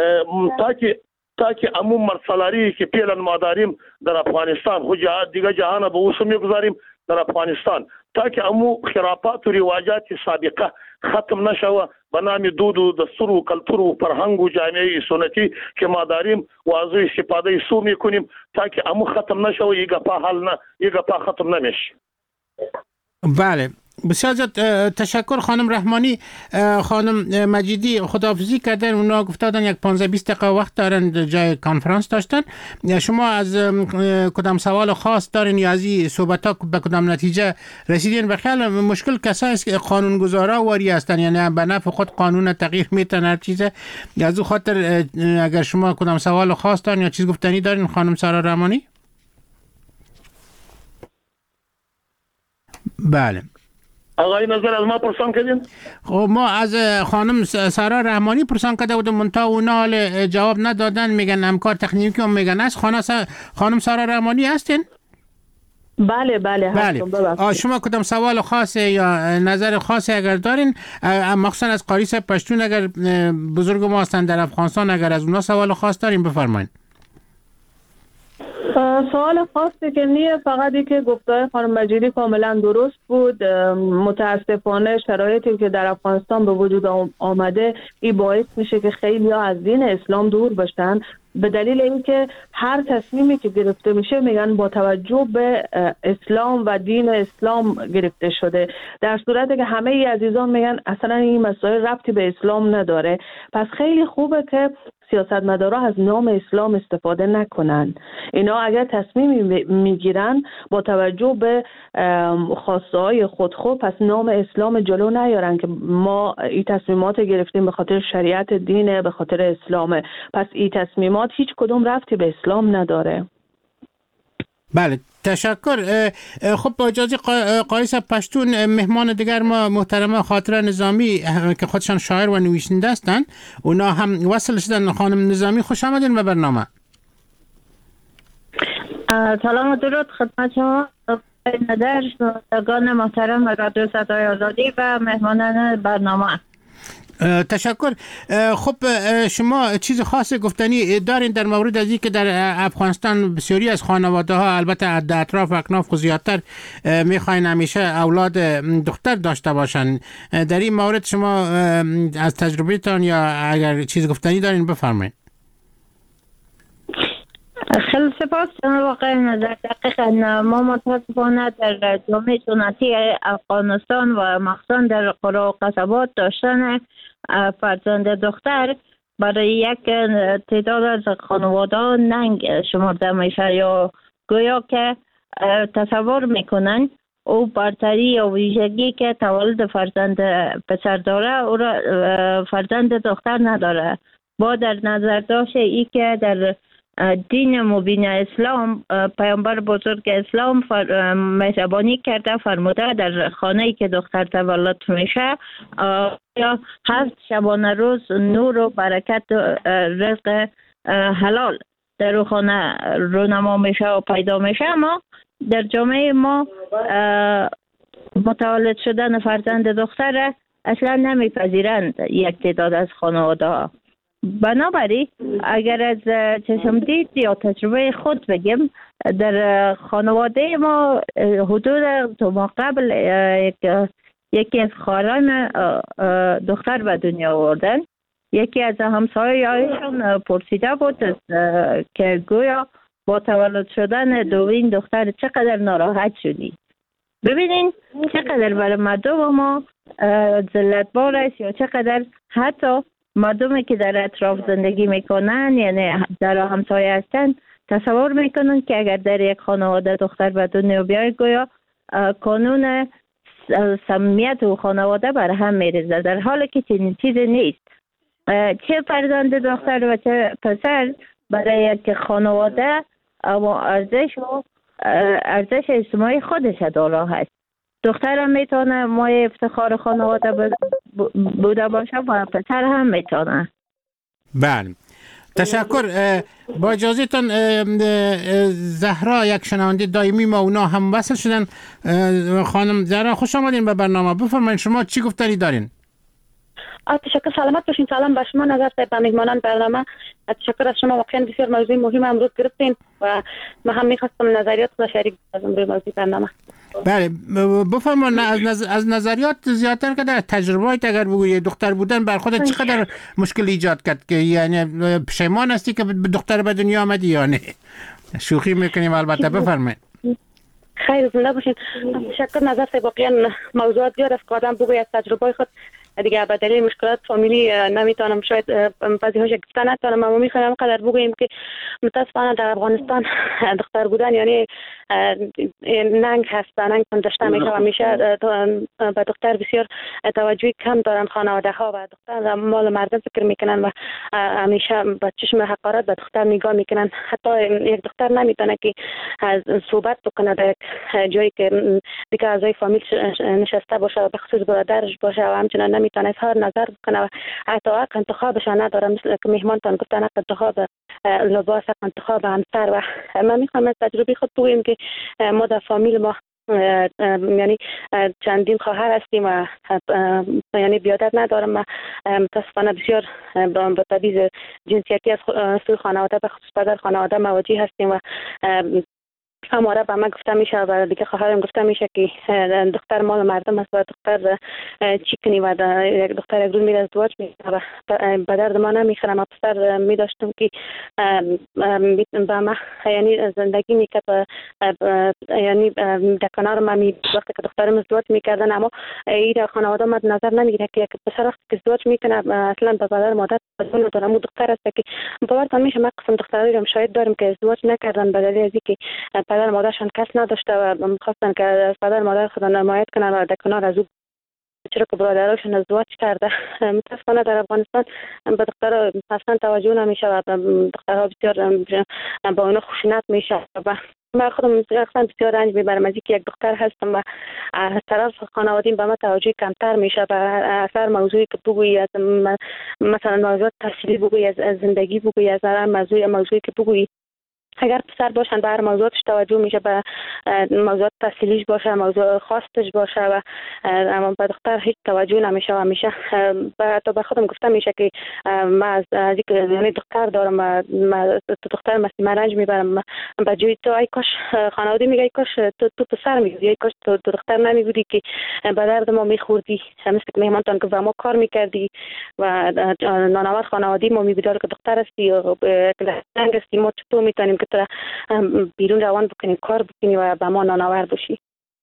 تاکه امو مرسلاری که فعلا ما داریم در افغانستان، خود دیگه جهان به اوسو میگذاریم در افغانستان، تاکه امو خرافات و رواجات سابقه ختم نشوه به نام دود و دستور و کلتور و فرهنگ و جامعه سنتی که ما داریم و از او استفاده سو میکنیم، تاکه امو ختم نشوه. یک گپا ختم نمیشه. بله، بسیار زیاد تشکر خانم رحمانی. خانم مجیدی خداحافظی کردن، اونا گفتادن یک 15-20 دقیقه وقت دارن، جای کانفرانس داشتن. شما از کدام سوال خاص دارین یا از این صحبت ها به کدام نتیجه رسیدین؟ بخیال مشکل کسایی است که قانونگذارا واری هستن، یعنی به نفع خود قانون تغییر میتن هر چیزه. از او خاطر اگر شما کدام سوال خاص دارین یا چیز گفتنی دارین خانم سارا رحمانی؟ بله. آقای نظر از ما پرسان کردین؟ خب ما از خانم سارا رحمانی پرسان کرده بودم، منتها اونا جواب ندادن، میگن همکار تکنیکی هم میگن است. خانم سارا رحمانی هستین؟ بله هستم. شما کدام سوال خاصه یا نظر خاصی اگر دارین، مخصوصا از قاری صاحب پشتون اگر بزرگ ما هستن در افغانستان، اگر از اونا سوال خاص دارین بفرمایید. سوال خاصی که نیه، فقط ای که گفتای خانم مجیدی کاملا درست بود. متاسفانه شرایطی که در افغانستان به وجود آمده این باعث میشه که خیلی ها از دین اسلام دور بشن، به دلیل اینکه هر تصمیمی که گرفته میشه میگن با توجه به اسلام و دین اسلام گرفته شده، در صورتی که همه ای عزیزان میگن اصلا این مسائل ربطی به اسلام نداره. پس خیلی خوبه که سیاستمدارا از نام اسلام استفاده نکنن. اینا اگر تصمیمی میگیرن با توجه به خواسته های خود پس نام اسلام جلو نیارن که ما این تصمیمات گرفتیم به خاطر شریعت دینه، به خاطر اسلامه. پس این تصمیمات هیچ کدوم ربطی به اسلام نداره. بله، تشکر. خب با اجازه قاری صاحب پشتون، مهمان دیگر ما محترمه خاطره نظامی که خودشان شاعر و نویسنده هستند، اونا هم وصل شدن. خانم نظامی خوش آمدین به برنامه. سلام و درود خدمت شما نظر شنوندگان محترم رادیو صدای آزادی و مهمانان برنامه. تشکر. خب شما چیز خاص گفتنی دارین در مورد از اینکه در افغانستان بسیاری از خانواده ها البته در اطراف اکناف و زیادتر میخواین همیشه اولاد دختر داشته باشن، در این مورد شما از تجربهتان یا اگر چیز گفتنی دارین بفرمایید. خیلی سپاس. واقعا در دقیقا ما متاسفانه در جامعه سنتی افغانستان و مخصوصا در قرى و قصبات داشتن فرزند دختر برای یک تعداد از خانواده ننگ شمرده میشه یا گویا که تصور میکنن او برتری یا ویژگی که تولد فرزند پسر داره او را فرزند دختر نداره. با در نظر داشت ای که در دین مبین اسلام پیامبر بزرگ اسلام مهربانی کرده فرموده در خانه‌ای که دختر تولد میشه یا 7 شبانه روز نور و برکت و رزق حلال در خانه رونما میشه و پیدا میشه. اما در جامعه ما متولد شدن فرزند دختر اصلا نمیپذیرند یک تعداد از خانواده ها. بنابراین اگر از چشمدید یا تجربه خود بگیم در خانواده ما حدود دو ماه قبل یکی از خواهران دختر به دنیا آوردن. یکی از همسایه‌هایشان پرسیده بود که گویا با تولد شدن دومین دختر چقدر ناراحت شدی. ببینین چقدر برای مردم ما ذلت‌بار است یا چقدر حتی مردمی که در اطراف زندگی میکنن یعنی در همسایه هستن تصور میکنن که اگر در یک خانواده دختر به دنیا بیاید گویا قانون صمیمیت و خانواده بر هم میریزه، در حالی که چنین چیزی نیست. چه فرزند دختر و چه پسر برای یک خانواده ارزش اجتماعی خودش دارا هست. دختر هم میتونه مایه افتخار خانواده بوده باشه و پسر هم میتونه. بله تشکر. با اجازهتون زهرا یک شنونده دائمی ما اونا هم وصل شدن. خانم زهرا خوش آمدین به برنامه، بفرمایید شما چی گفتنی دارین؟ تشکر. سلامت باشین. سلام به شما نظر به میهمانان برنامه. تشکر از شما، واقعا بسیار موضوع مهم امروز گرفتین و من هم میخواستم نظریات را شریک کنم روی موضوع برنامه. بله بفرمایید از نظریات زیادتر که در تجربه‌ات اگر بگویی دختر بودن بر خودت چقدر مشکل ایجاد کرد که یعنی پشیمان هستی که دختر به دنیا آمدی یا نه؟ شوخی میکنیم البته، بفرمایید. خیر زنده باشین. تشکر. نظر واقعا موضوعات زیاد است که آدم بگوید از تجربه خود دیگه به دلیل مشکلات فامیلی نمیتونم شاید بعضی هاش گفتن نتونم، اما میخوایم قدر بگوییم که متاسفانه در افغانستان دختر بودن یعنی ننگ هست، ننگ داشته میشه و میشه به دختر بسیار توجهی کم دارن خانواده ها و دختر مال مردم فکر میکنن و همیشه با چشم حقارت به دختر نگاه میکنن. حتی یک دختر نمیتونه که صحبت بکنه در یک جایی که دیگه اعضای فامیل نشسته باشه، به خصوص برادرش باشه و همچنان نمیتونه اظهار نظر بکنه و حتی حق انتخابش نداره. مثل که مهمانتان گفتن حق انتخاب لباس، حق انتخاب همسر. و من میخوام از تجربه خود بگویم که ما در فامیل ما یعنی چندین خواهر هستیم و یعنی بیادر ندارم. متاسفانه بسیار با تبعیض جنسیتی از سوی خانواده به خصوص پدر خانواده مواجه هستیم و همواره به من گفته میشه و دیگه خواهرم گفته میشه که دختر مال مردم است و دختر چی کنی و یک دختر یک روز میره ازدواج میکنه و به درد ما نمیخوره. ما پسر میداشتم که به ما یعنی زندگی میکرد یعنی در کنار ما وقتی که دخترم ازدواج میکردن، اما این خانواده مد نظر نمیگیره که یک پسر وقتی که ازدواج میکنه اصلا به پدر مادر بدون دارم و دختر است که باورتان میشه ما قسم دخترایی هم شاید داریم که ازدواج نکردن به دلیل از اینکه پدر مادرشان کس نداشته و میخواستن که از پدر مادر خود حمایت کنن و در کنار از او چرا که برادرشون ازدواج کرده. متاسفانه در افغانستان به دخترها اصلا توجه نمیشه و دخترها بسیار با اونا خشونت میشه و من خودم بسیار رنج میبرم از اینکه یک دختر هستم و از طرف خانوادیم به من توجه کمتر میشه و اثر موضوعی که بگویی از مثلا موضوع تحصیلی بگویی از زندگی بگویی از موضوعی که بگویی اگر پسر باشن به هر موضوعاتش توجه میشه، به موضوعات تحصیلیش باشه، موضوع خواستش باشه و اما به دختر هیچ توجه نمیشه و همیشه تا به خودم گفتم میشه که من از اینکه دختر دارم من دختر مستی رنج میبرم به جای تو ای کاش خانواده میگه ای کاش تو پسر میگی، ای کاش تو دختر نمیگودی که به درد ما میخوردی، مثل که مهمانتان که ما کار میکردی و نانآور خانوادگی ما میبودال که دختر هستی و لنگ هستی، ما چطور میتونیم که تو بیرون روان بکنیم کار بکنی و به ما نانآور باشی.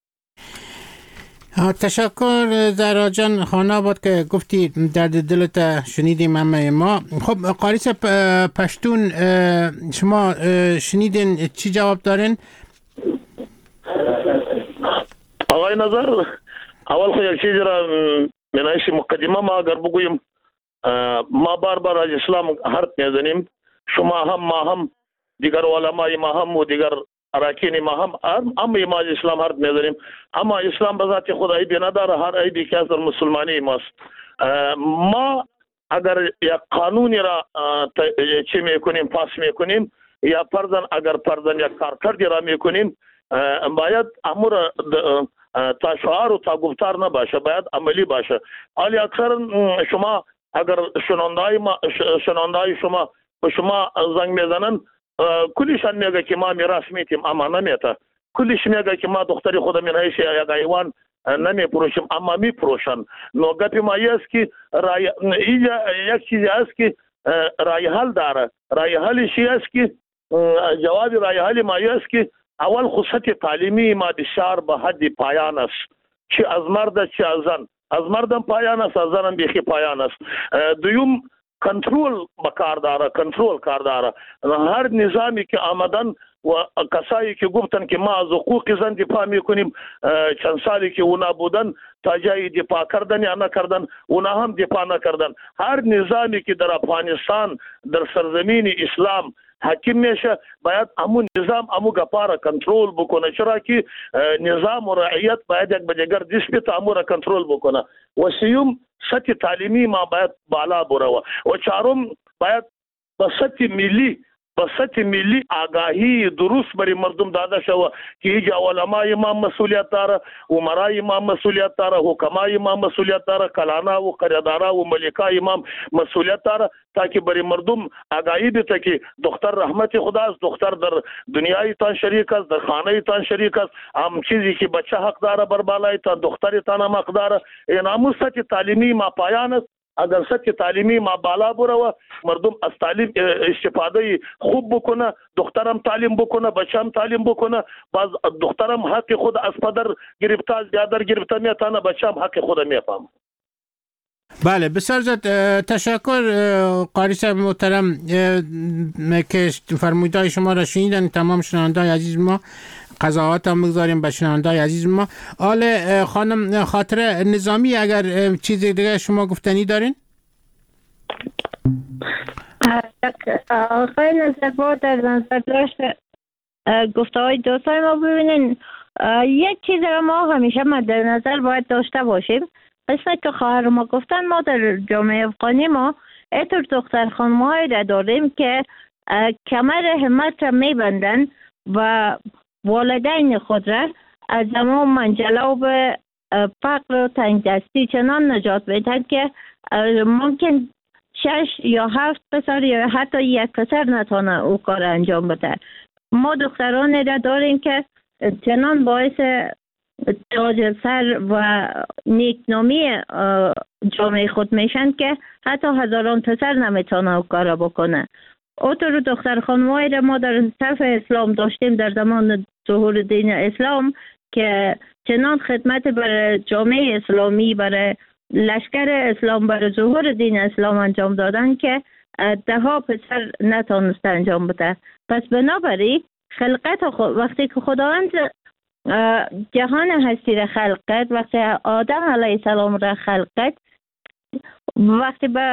تشکر زهرا جان خانه بود که گفتی درد دلت شنیدیم همه ما. خب قاری صاحب پشتون شما شنیدین چی جواب دارین؟ آقای نظر اول خو یک چیز را منایش مقدمه ما اگر بگویم ما بار از اسلام حرف میزنیم، شما هم ما هم دیگر علمای ما هم و دیگر اراکین ما هم ما از اسلام حرف میزنیم، اما اسلام به ذات خود عیبی نداره، هر عیبی که از در مسلمانی ماست. ما اگر یک قانونی را چی میکنیم پاس میکنیم یا فرضاً اگر فرضاً یک کارکردی را میکنیم باید امور تا شعار و تا گفتار نباشه، باید عملی باشه. حالی اکثر شما اگر شنوندای شما به شما زنگ میزنن کلیشان میگه که ما میراث میتیم اما نمیته، کلیش میگه که ما دختری خود من هیچ یک ایوان نمیپروشیم اما میپروشن. نو گپی ما است که یک چیزی است که رای حل داره، رای حلش است که جواب رای حل ما است که اول خصوصیت تعلیمی ما بسیار به حد پایان است، چه از مرد چه از زن، از مردم پایان است از زنم بیخی پایان است. دوم کنترل کار داره، هر نظامی که آمدن و کسایی که گفتن که ما از حقوق زن دفاع میکنیم چند سالی که اونا بودن تا جای دفاع کردن یا نکردن اونا هم دفاع نکردن. هر نظامی که در افغانستان در سرزمین اسلام حاکم میشه باید امون نظام امو گپاره کنترل بکنه، چرا که نظام و رعیت باید یک به دیگر دست امور کنترل بکنه. و سیوم سطح تعلیمی ما باید بالا بروه و چهارم باید به سطح ملی آگاهی درست برای مردم داده شوه که ایجا علمای ما مسئولیت داره، عمرای ما مسئولیت داره، حکمای ما مسئولیت داره، کلانا و قریدارا و ملکای ما مسئولیت داره، تاکه برای مردم آگاهی بیته که دختر رحمت خداست، دختر در دنیای تان شریک است، در خانه تان شریک است، هم چیزی که بچه حق داره بر بالای تان دختر تان هم حق داره. این همون سطح تعلیمی ما پایان است. اگر سطح تعلیمی ما بالا بروه مردم از تعلیم استفاده خوب بکنه، دخترم تعلیم بکنه، بچه‌م تعلیم بکنه، باز دخترم حق خود از پدر گرفته زیادر گرفته میتونه، بچه‌م حق خود میفهمه. بله بسیار زیاد تشکر قاری صاحب محترم که فرمودهای شما را شنیدن. تمام شنونده‌های عزیز ما قضاوت هم بگذاریم به شنونده‌های عزیز ما. آل خانم خاطره نظامی اگر چیزی دیگه شما گفتنی دارین؟ آقای نظربا در نظر داشت گفته های دوستای ما ببینین یک چیز را ما همیشه مد نظر باید داشته باشیم. مثل که خواهر ما گفتن ما در جامعه افغانی ما اینطور دختر خانم‌هایی را داریم که کمر همت را میبندن و والدین خود را از زمان منجلاب فقر و تنگ دستی چنان نجات میدن که ممکن 6 یا 7 پسر یا حتی یک پسر نتونه او کار انجام بده. ما دختران را داریم که چنان باعث تاج سر و نیکنامی جامعه خود میشن که حتی هزاران پسر نمیتونه او کار بکنه. اوتر دختر خانمایی را ما در صف اسلام داشتیم در زمان ظهور دین اسلام که چنان خدمت بر جامعه اسلامی، برای لشکر اسلام، برای ظهور دین اسلام انجام دادن که 10 پسر نتونسته انجام بده. پس بنابراین خلقت وقتی که خداوند جهان هستی را خلق کرد، وقتی آدم علیه السلام را خلق کرد، وقتی به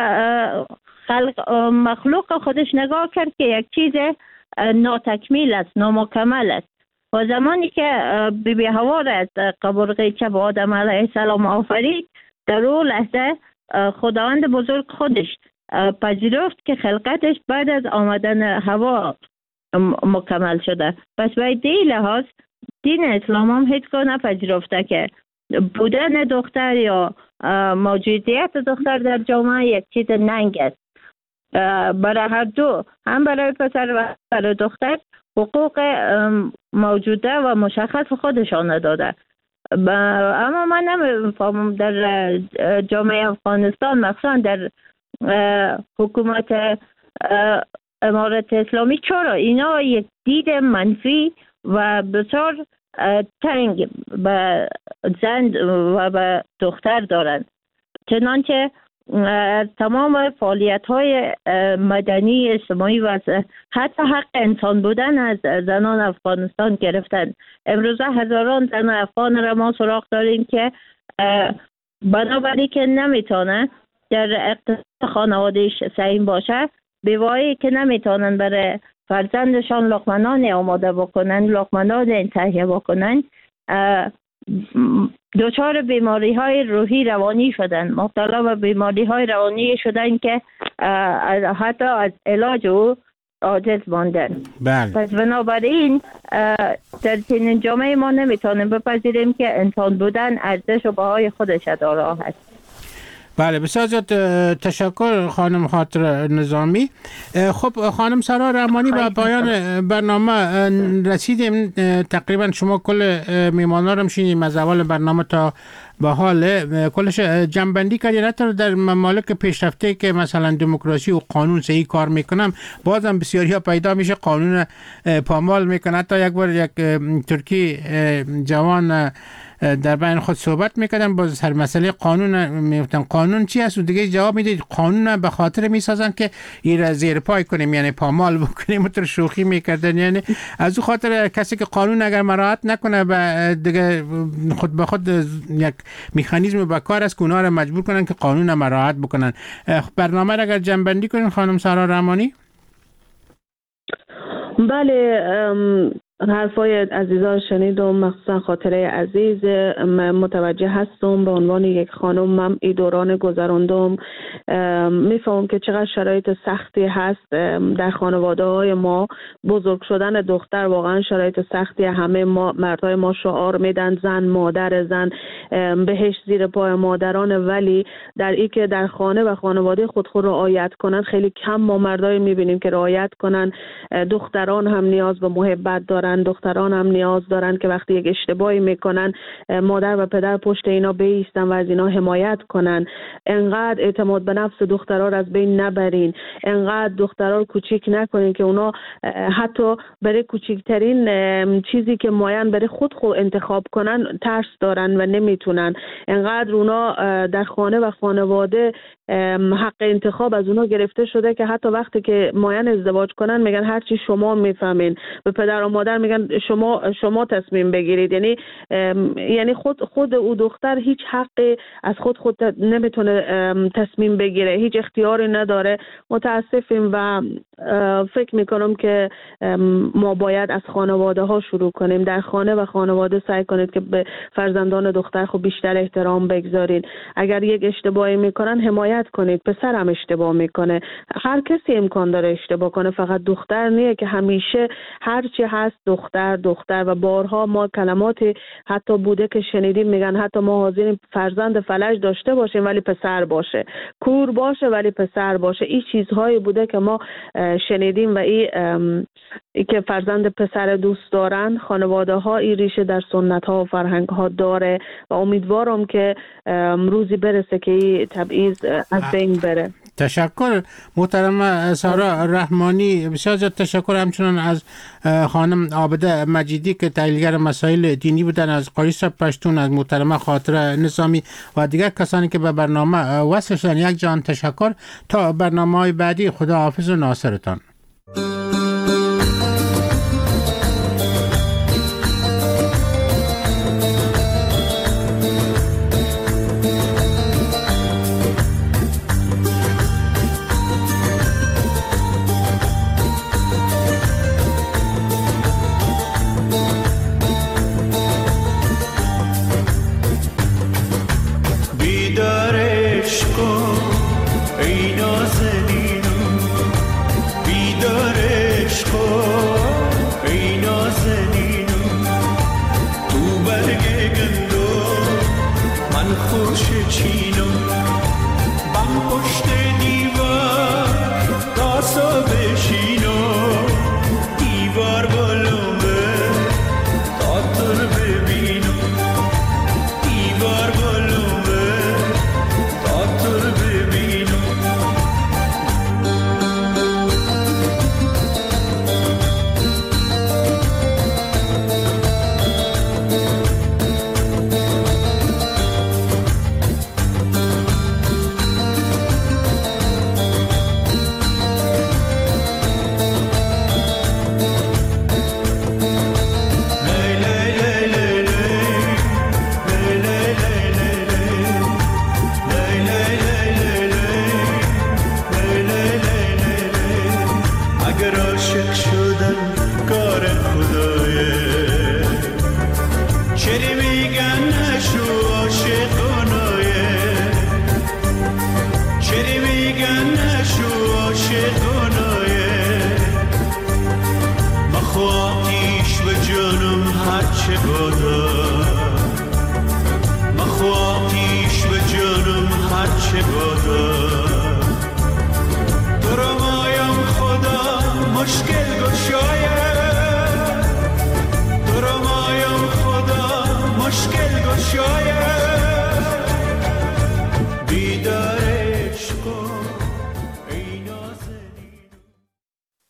مخلوق خودش نگاه کرد که یک چیز ناتکمیل است، نامکمل است، و زمانی که بیبی حوا را از قبرغه چپ آدم علیه السلام آفرید، در اون لحظه خداوند بزرگ خودش پذیرفت که خلقتش بعد از آمدن حوا مکمل شده. پس باید دی لحاظ دین اسلام هم هیچگاه نپذیرفته که بودن دختر یا موجودیت دختر در جامعه یک چیز ننگ است. برای هر دو، هم برای پسر و برای دختر، حقوق موجوده و مشخص خودشان داده. اما من نمیفهمم در جامعه افغانستان، مخصوصا در حکومت امارت اسلامی، چرا اینا یک دید منفی و بسیار تنگ به زن و به دختر دارند. چنانچه تمام فعالیت‌های مدنی، اجتماعی و حتی حق انسان بودن از زنان افغانستان گرفتن. امروزه هزاران زن افغان را ما سراغ داریم که بنابراین که نمیتونه در اقتصاد خانوادهش سهیم باشه، بیوایی که نمیتونن برای فرزندشان لقمه‌نان آماده بکنن، لقمه‌نان تهیه بکنن، دچار بیماری های روحی روانی شدن، مبتلا به بیماری های روانی شدن که حتی از علاج او عاجز ماندن. بله. پس بنابراین در چنین جامعه ما نمیتونیم بپذیریم که انسان بودن ارزش و بهای خودش داره هست. بله، بسیار زیاد تشکر خانم خاطر نظامی. خب خانم سارا رحمانی، به پایان برنامه رسیدیم. تقریبا شما کل میمانا رو شنیدیم از اول برنامه تا به حال، کلش جنبندی کردید. حتی در ممالک پیشرفته که مثلا دموکراسی و قانون صحیح کار میکنم، بازم بسیاری ها پیدا میشه قانون پامال میکنه. حتی یک بار یک ترکی جوان در بین خود صحبت میکردن، باز سر مسئله قانون میگفتن قانون چی است و دیگه جواب میدید قانون به خاطر میسازن که این را زیر پای کنیم، یعنی پامال بکنیم. متر شوخی میکردن، یعنی از او خاطر کسی که قانون اگر مراعات نکنه دیگه خود به خود یک مکانیزم به کار است که اونها را مجبور کنن که قانون مراعات بکنن. برنامه را اگر جنبندی کنین خانم سارا رحمانی. بله، حرفای عزیزان شنیدم، مخصوصا خاطره عزیز. متوجه هستم به عنوان یک خانم، من این دوران گذراندم، میفهمم که چقدر شرایط سختی هست در خانواده های ما. بزرگ شدن دختر واقعا شرایط سختی. همه ما مردای ما شعار میدن زن مادر، زن بهشت زیر پای مادران، ولی در این که در خانه و خانواده خود رعایت کنن خیلی کم ما مردای میبینیم که رعایت کنن. دختران هم نیاز به محبت دارن، دختران هم نیاز دارن که وقتی یک اشتباهی میکنن مادر و پدر پشت اینا بایستن و از اینا حمایت کنن. انقدر اعتماد به نفس دخترها را از بین نبرین، انقدر دخترها رو کوچیک نکنین که اونا حتی برای کوچکترین چیزی که مایان برای خود انتخاب کنن ترس دارن و نمیتونن. انقدر اونا در خانه و خانواده حق انتخاب از اونا گرفته شده که حتی وقتی که مایان ازدواج کنن میگن هرچی شما میفهمین. به پدر و مادر میگن شما تصمیم بگیرید. یعنی خود او دختر هیچ حقی از خود نمیتونه تصمیم بگیره، هیچ اختیاری نداره. متاسفیم و فکر میکنم که ما باید از خانواده ها شروع کنیم. در خانه و خانواده سعی کنید که به فرزندان دختر خب بیشتر احترام بگذارید. اگر یک اشتباهی میکنن حمایت کنید. پسر هم اشتباه میکنه، هر کسی امکان داره اشتباه کنه، فقط دختر نیه که همیشه هرچی هست دختر و بارها ما کلماتی حتی بوده که شنیدیم میگن حتی ما حاضریم فرزند فلج داشته باشیم ولی پسر باشه، کور باشه ولی پسر باشه. این چیزهایی بوده که ما شنیدیم و این که فرزند پسر دوست دارن. خانواده ها این ریشه در سنت ها و فرهنگ ها داره و امیدوارم که روزی برسه که این تبعیض از بین بره. تشکر محترم سارا رحمانی. بسیار زیاد تشکر همچنان از خانم عابده مجیدی که تحلیلگر مسائل دینی بودن، از قاری صاحب پشتون، از محترم خاطر نظامی و دیگر کسانی که به برنامه وصل شدن. یک جان تشکر. تا برنامه‌های بعدی، خدا حافظ و ناصرتان. بیدارش کن ای نازنینم، اگر عاشق شدن کار خدایه، چری میگن نشو عاشقانایه، چری میگن نشو عاشقانایه، مخو آتیش و جانم هرچه بود